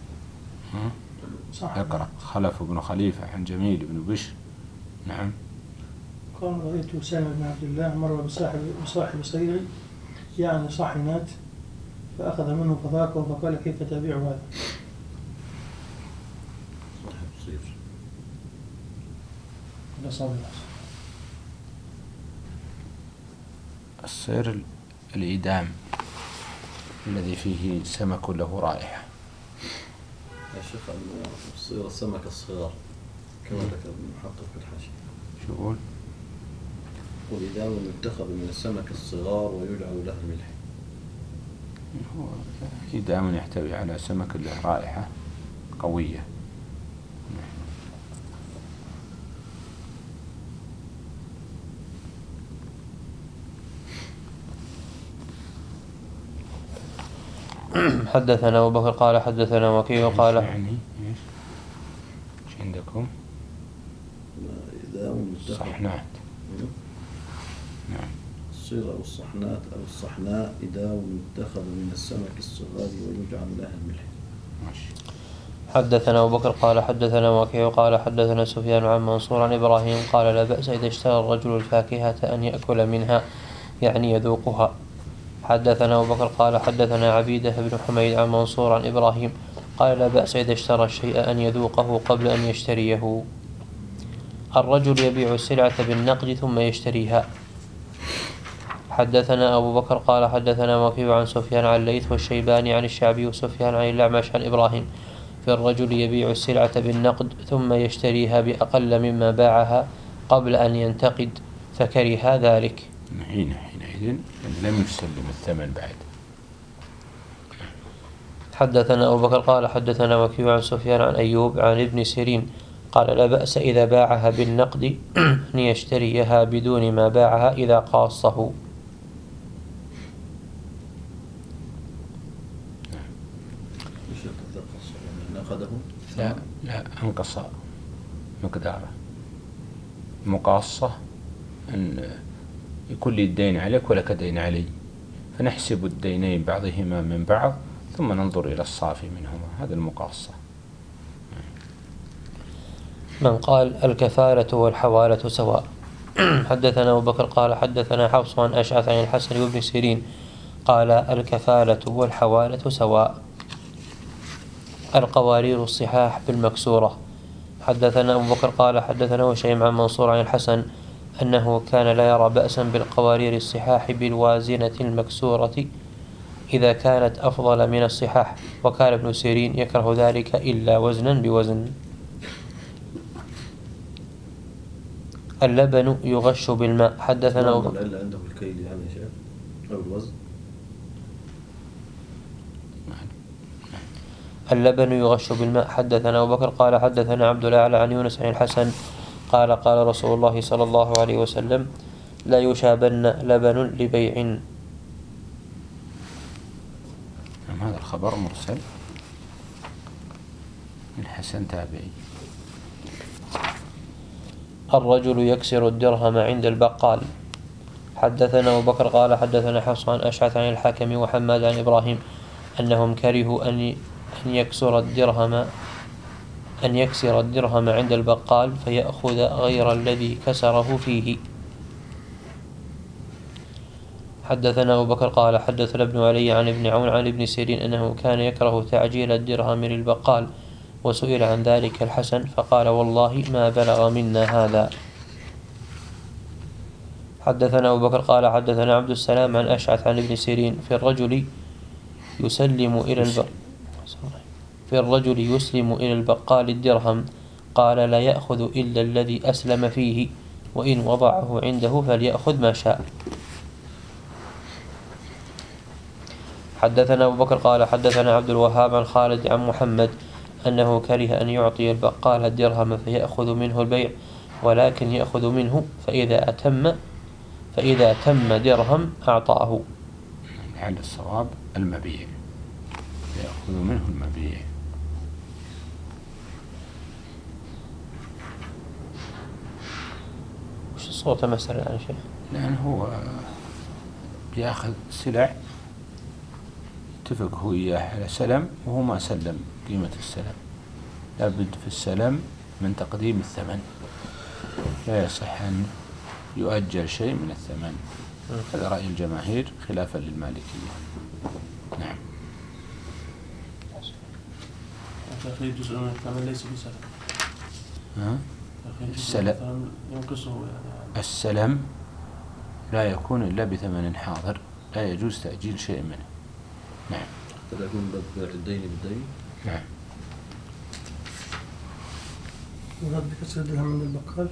صح. اقرأ. خلف بن خليفة عن جميل بن بشر. نعم. قال رأيت سالم بن عبد الله مر بصاحب صيغ، يعني صاحب مات، فأخذ منه فذاقه فقال كيف تبيع هذا؟ صاحب صيغ لا صابر. الصير الإدام الذي فيه سمك له رائحة. يا شيخ الصير السمك الصغار كما ذكر المحقق في الحاشية. شو يقول؟ والإدام يتخذ من السمك الصغار ويجعل له الملح. هو إدام يحتوي على سمك له رائحة قوية. حدثنا أبو بكر قال حدثنا وكيع قال يعني ايش عندكم؟ إدام يتخذ صحنات. نعم. الصير أو الصحنات أو الصحناء إدام يتخذ من السمك الصغار ويجعل له الملح. ماشي. حدثنا أبو بكر قال حدثنا وكيع قال حدثنا سفيان عن منصور عن إبراهيم قال لا بأس إذا اشترى الرجل الفاكهة أن يأكل منها يعني يذوقها. حدثنا أبو بكر قال حدثنا عبيدة بن حميد عن منصور عن إبراهيم قال لا بأس إذا اشترى الشيء أن يذوقه قبل أن يشتريه. الرجل يبيع السلعة بالنقد ثم يشتريها. حدثنا أبو بكر قال حدثنا وكيع عن سفيان عن الليث والشيباني عن الشعبي وسفيان عن الأعمش عن إبراهيم في الرجل يبيع السلعة بالنقد ثم يشتريها بأقل مما باعها قبل أن ينتقد فكره ذلك. حينئذ لم يسلم الثمن بعد. حدثنا أبو بكر قال حدثنا وكيع عن سفيان عن أيوب عن ابن سيرين قال لا بأس إذا باعها بالنقد أن يشتريها بدون ما باعها إذا قاصه. لا انقص مقداره. مقاصة أن يكون لي الدين عليك ولك دين علي، فنحسب الدينين بعضهما من بعض ثم ننظر إلى الصافي منهما. هذا المقاصة. من قال الكفالة والحوالة سواء. حدثنا أبو بكر قال حدثنا حفص عن أشعث عن الحسن وابن سيرين قال الكفالة والحوالة سواء. القوارير الصحاح بالمكسورة. حدثنا أبو بكر قال حدثنا وشيم عن منصور عن الحسن أنه كان لا يرى بأسا بالقوارير الصحاح بالوازنة المكسورة إذا كانت أفضل من الصحاح، وكان ابن سيرين يكره ذلك إلا وزنا بوزن. اللبن يغش بالماء. حدثنا أبو بكر عنده الكيل يعني شيء أو الوزن. اللبن يغش بالماء. حدثنا أبو بكر قال حدثنا عبد الأعلى عن يونس عن الحسن قال قال رسول الله صلى الله عليه وسلم لا يشابن لبن لبيع. هذا الخبر مرسل. الحسن تابعي. الرجل يكسر الدرهم عند البقال. حدثنا أبو بكر قال حدثنا حفص عن أشعث عن الحكم وحماد عن إبراهيم أنهم كرهوا أن يكسر الدرهم عند البقال فيأخذ غير الذي كسره فيه. حدثنا أبو بكر قال حدثنا ابن علي عن ابن عون عن ابن سيرين أنه كان يكره تعجيل الدرهم للبقال، وسئل عن ذلك الحسن فقال والله ما بلغ منا هذا. حدثنا أبو بكر قال حدثنا عبد السلام عن أشعث عن ابن سيرين في الرجل يسلم إلى البقال الدرهم قال لا يأخذ إلا الذي أسلم فيه، وإن وضعه عنده فليأخذ ما شاء. حدثنا أبو بكر قال حدثنا عبد الوهاب عن خالد عن محمد أنه كره أن يعطي البقال الدرهم فيأخذ منه البيع، ولكن يأخذ منه فإذا تم درهم أعطاه. لعل الصواب المبيع، يأخذ منه المبيع. وش الصوت مسألة يعني شيخ؟ لأنه هو بياخذ سلع اتفق هو إياه على سلم وهو ما سلم قيمة السلم، لابد في السلم من تقديم الثمن، لا يصح أن يؤجل شيء من الثمن. هذا رأي الجماهير خلافا للمالكية. نعم. تأخير جزء من الثمن ليس بسلم. السلم ينقصه يعني. السلم لا يكون إلا بثمن حاضر، لا يجوز تأجيل شيء منه. نعم. حتى لا يكون بيع الدين بالدين. نعم. وهذا بكسر الدرهم من البقال.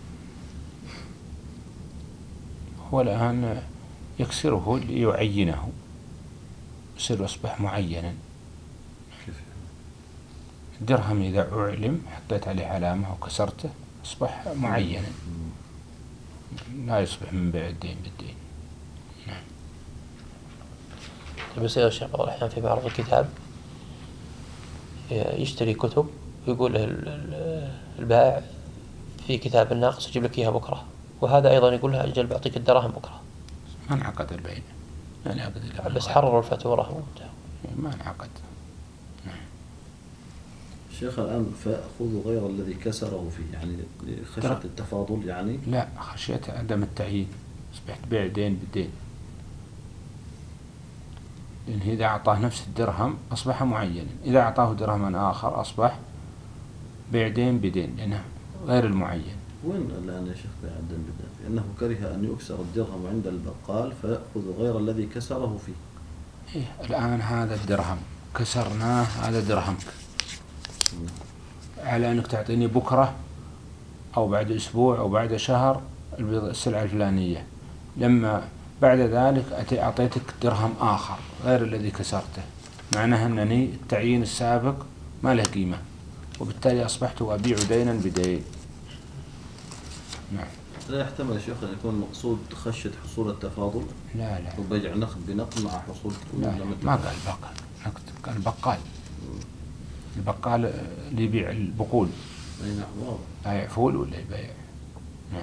هو الآن يكسره ليعينه، يصير أصبح معينا. الدرهم إذا أعلم حطيت عليه علامة وكسرته أصبح معينا، لا يصبح من بيع الدين بالدين. نعم. يصير الشيخ بعض الأحيان في بعض الكتاب يشتري كتب ويقول له البائع في كتاب الناقص يجيب لك إياها بكرة، وهذا أيضا يقول له أجل بعطيك الدراهم بكرة. ما انعقد البيع، ما انعقد إلا بس حرروا الفاتورة ما انعقد. الشيخ الآن فأخذ غير الذي كسره فيه، يعني خشية التفاضل يعني. لا، خشية عدم التعيين، أصبحت بيع دين بالدين، لأن إذا أعطاه نفس الدرهم أصبح معينا، إذا أعطاه درهما آخر أصبح بيع دين بدين لأنه غير المعين. وين الآن يا شيخ بيع الدين بالدين؟ لأنه كره أن يكسر الدرهم عند البقال فيأخذ غير الذي كسره فيه. إيه، الآن هذا الدرهم كسرناه، هذا درهمك، على أنك تعطيني بكرة أو بعد أسبوع أو بعد شهر السلعة الفلانية، لما بعد ذلك أعطيتك درهم آخر غير الذي كسرته، معناه أنني التعيين السابق ما له قيمة، وبالتالي أصبحت أبيع دينا بدين. نعم. لا يحتمل يا شيخ أن يكون مقصود خشية حصول التفاضل؟ لا لا، وبيع نقد بنقد مع حصول. لا ما قال بقال نقد، قال بقال. البقال اللي يبيع البقول. أي نعم، واضح. بايع فول ولا يبيع. نعم.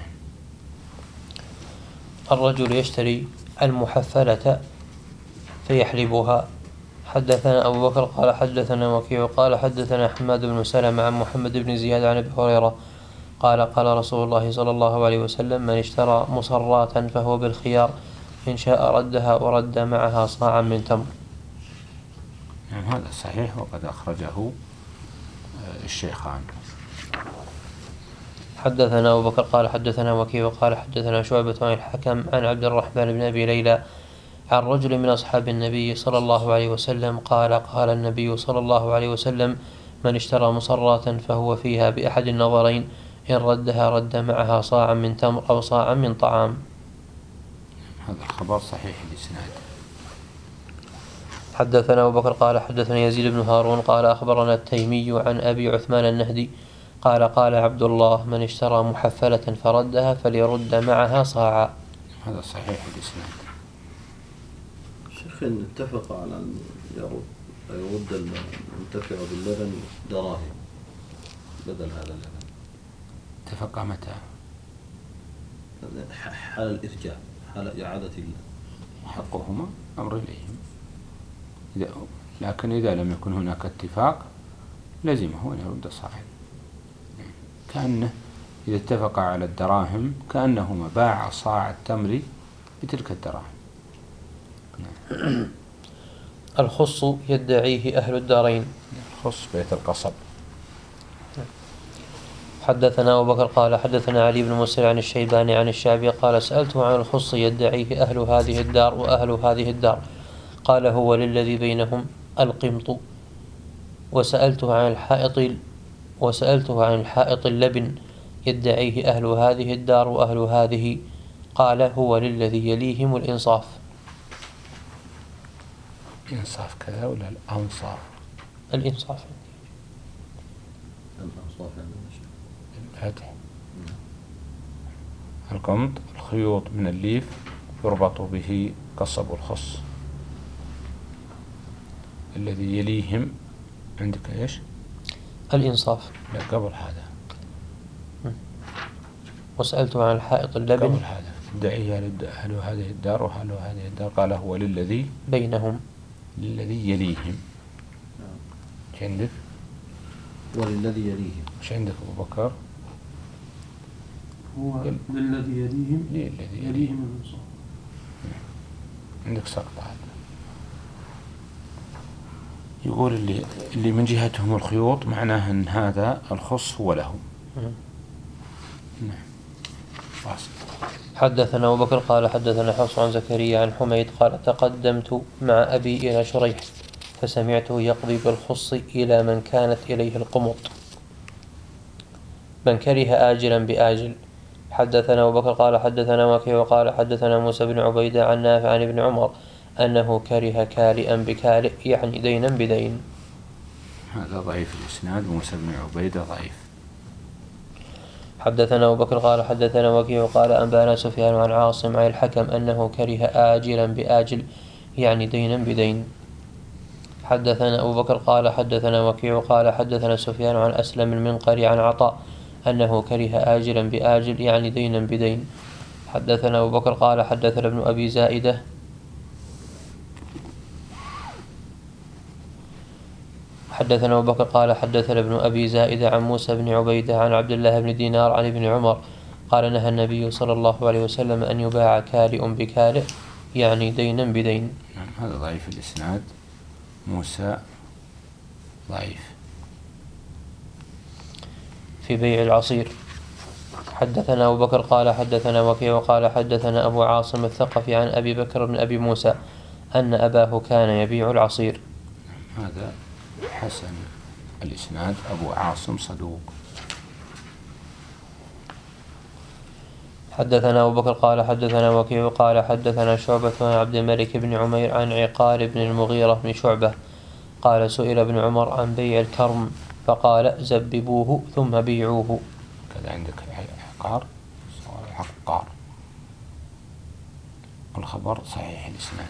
الرجل يشتري المحفلة فيحلبها. حدثنا أبو بكر قال حدثنا وكيع قال حدثنا حماد بن سلمة عن محمد بن زياد عن أبي هريرة قال قال رسول الله صلى الله عليه وسلم من اشترى مصرات فهو بالخيار إن شاء ردها ورد معها صاعا من تمر. نعم، هذا صحيح وقد أخرجه الشيخان. حدثنا أبو بكر قال حدثنا وكيع قال حدثنا شعبة عن الحكم عن عبد الرحمن بن أبي ليلى عن رجل من أصحاب النبي صلى الله عليه وسلم قال قال النبي صلى الله عليه وسلم من اشترى مصرات فهو فيها بأحد النظرين إن ردها رد معها صاعا من تمر أو صاعا من طعام. هذا الخبر صحيح الإسناد. حدثنا أبو بكر قال حدثنا يزيد بن هارون قال أخبرنا التيمي عن أبي عثمان النهدي قال قال عبد الله من اشترى محفلة فردها فليرد معها صاعا. هذا صحيح الإسناد. الشيخ اتفق على أن يرد المنتفع باللبن دراهم بدل هذا اللبن. اتفق متى؟ حال الإرجاع، حال إعادة حقهما أمر إليهم. لكن إذا لم يكن هناك اتفاق لزمه أن يرد صاعا، كأنه إذا اتفق على الدراهم كأنهما باع صاع التمر بتلك الدراهم. الخص يدعيه أهل الدارين. الخص بيت القصب. حدثنا أبو بكر قال حدثنا علي بن مسلم عن الشيباني عن الشعبي قال سألته عن الخص يدعيه أهل هذه الدار وأهل هذه الدار قال هو للذي بينهم القمط. وسألته عن الحائط اللبن يدعيه أهل هذه الدار وأهل هذه قال هو للذي يليهم الإنصاف. الإنصاف كذا ولا الأنصاف؟ الإنصاف. الأنصاف الفتح. القمط الخيوط من الليف يربط به قصب الخص. الذي يليهم عندك إيش؟ الإنصاف. لا، قبل هذا. وسألته عن الحائط اللبن قبل هذا دعيه أهل هذه الدار وأهل هذه الدار قال هو للذي بينهم، للذي يليهم. ايش عندك؟ وللذي يليهم. ايش عندك أبو بكر؟ هو للذي يليهم للذي يليهم الإنصاف. عندك سقط هذا. يقول اللي من جهتهم الخيوط معناه أن هذا الخص هو لهم. نعم. واصل. حدثنا أبو بكر قال حدثنا حفص عن زكريا عن حميد قال تقدمت مع أبي إلى شريح فسمعته يقضي بالخص إلى من كانت إليه القمط من كره آجلا بآجل. حدثنا أبو بكر قال حدثنا وكيع وقال حدثنا موسى بن عبيدة عن نافع عن ابن عمر أنه كره كارئا بكارئ يعني دينا بدين. هذا ضعيف الإسناد. موسى بن عبيدة ضعيف. حدثنا أبو بكر قال حدثنا وكيع قال أنبأنا سفيان عن عاصم عن الحكم أنه كره آجلا بآجل يعني دينا بدين. حدثنا أبو بكر قال حدثنا وكيع قال حدثنا سفيان عن أسلم المنقري عن عطاء أنه كره آجلا بآجل يعني دينا بدين. حدثنا أبو بكر قال حدثنا ابن أبي زائدة حدثنا أبو بكر قال حدثنا ابن أبي زائدة عن موسى بن عبيدة عن عبد الله بن دينار عن ابن عمر قال نهى النبي صلى الله عليه وسلم أن يباع كارئ بكارئ يعني دينا بدين. هذا ضعيف الإسناد. موسى ضعيف. في بيع العصير. حدثنا أبو بكر قال حدثنا وكيع وقال حدثنا أبو عاصم الثقفي عن أبي بكر بن أبي موسى أن أباه كان يبيع العصير. هذا حسن الإسناد. أبو عاصم صدوق. حدثنا أبو بكر قال حدثنا وكيع قال حدثنا شعبة عن عبد الملك بن عمير عن عقار بن المغيرة بن شعبة قال سئل ابن عمر عن بيع الكرم فقال زببوه ثم بيعوه. كذا عندك عقار حقار. الخبر صحيح الإسناد.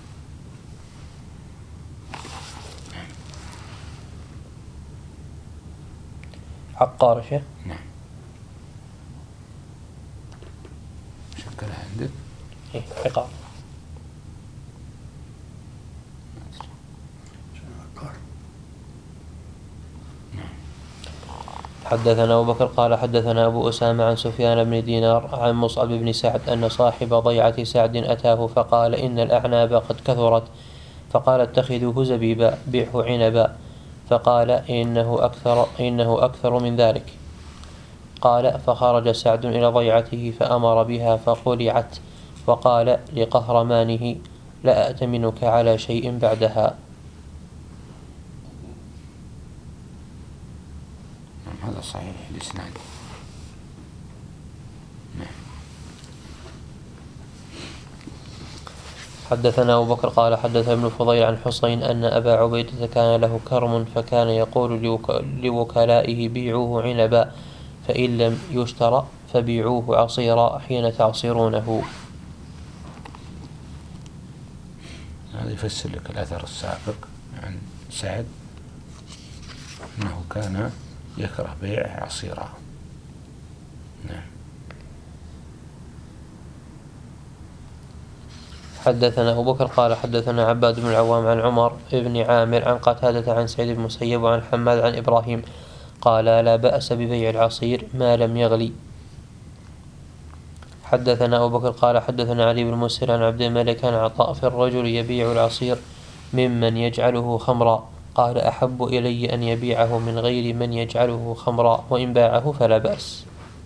عقار شيء. نعم. شكلها عندك. إيه عقار. حدثنا أبو بكر قال حدثنا أبو أسامة عن سفيان بن دينار عن مصعب بن سعد أن صاحب ضيعة سعد أتاه فقال إن الأعناب قد كثرت فقال اتخذوه زبيبا بيعه عنبا فقال إنه أكثر من ذلك. قال فخرج سعد إلى ضيعته فأمر بها فقلعت وقال لقهرمانه لا أأتمنك على شيء بعدها. هذا صحيح الإسناد. حدثنا أبو بكر قال حدثنا ابن فضيل عن حسين أن أبا عبيدة كان له كرم فكان يقول لوكلائه بيعوه عنبا فإن لم يشترى فبيعوه عصيرا حين تعصرونه. هذا يفسر لك الأثر السابق عن سعد أنه كان يكره بيع عصيرا. نعم. حدثنا أبو بكر قال حدثنا عباد بن العوام عن عمر بن عامر عن قتادة عن سعيد بن المسيب وعن حماد عن إبراهيم قال لا بأس ببيع العصير ما لم يغلي. حدثنا أبو بكر قال حدثنا علي بن مسهر عن عبد الملك عن عطاء في الرجل يبيع العصير ممن يجعله خمرا قال أحب إلي أن يبيعه من غير من يجعله خمرا وإن باعه فلا بأس.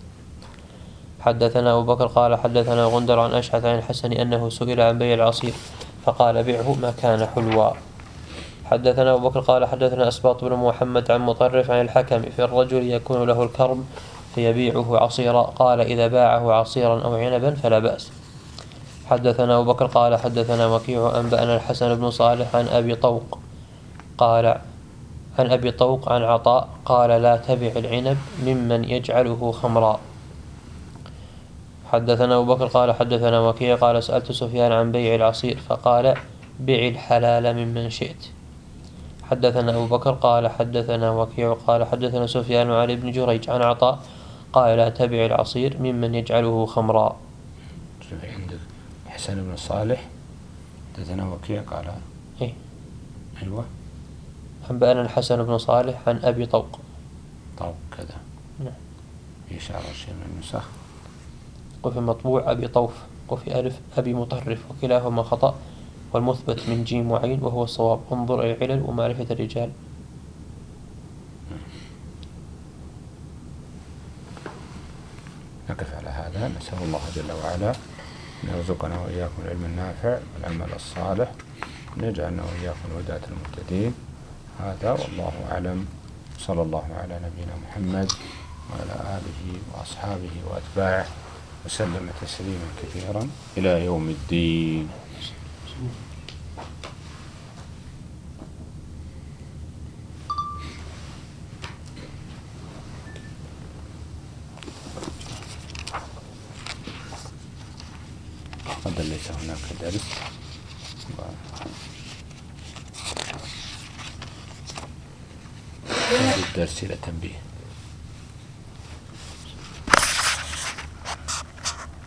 حدثنا أبو بكر قال حدثنا غندر عن أشعث عن الحسن أنه سئل عن بيع العصير فقال بيعه ما كان حلوا. حدثنا أبو بكر قال حدثنا أسباط بن محمد عن مطرف عن الحكم في الرجل يكون له الكرم فيبيعه عصيرا قال إذا باعه عصيرا أو عنبا فلا بأس. حدثنا أبو بكر قال حدثنا وكيع أنبأنا الحسن بن صالح عن أبي طوق عن عطاء قال لا تبع العنب ممن يجعله خمرا. حدثنا أبو بكر قال حدثنا وكيع قال سألت سفيان عن بيع العصير فقال بيع الحلال ممن شئت. حدثنا أبو بكر قال حدثنا وكيع قال حدثنا سفيان عن ابن جريج عن عطاء قال لا تبع العصير ممن يجعله خمرا. شوف عندك حسن بن صالح حدثنا وكيع قال إيه؟ أيوة. أنبأنا الحسن بن صالح عن أبي طوق. طوق كذا. نعم. إشارة شيء من النسخ. وفي مطبوع أبي طوف وفي ألف أبي مطرف وكلاهما خطأ والمثبت من جيم وعين وهو الصواب. انظر إلى العلل ومعرفة الرجال. نقف على هذا. نسأل الله جل وعلا أن يرزقنا وإياكم العلم النافع والعمل الصالح، أن يجعلنا وإياكم الهداة المهتدين. هذا والله أعلم. صلى الله على نبينا محمد وعلى آله وأصحابه وأتباعه وسلم تسليما كثيرا إلى يوم الدين. غدا ليس هناك درس الدرس إلى تنبيه.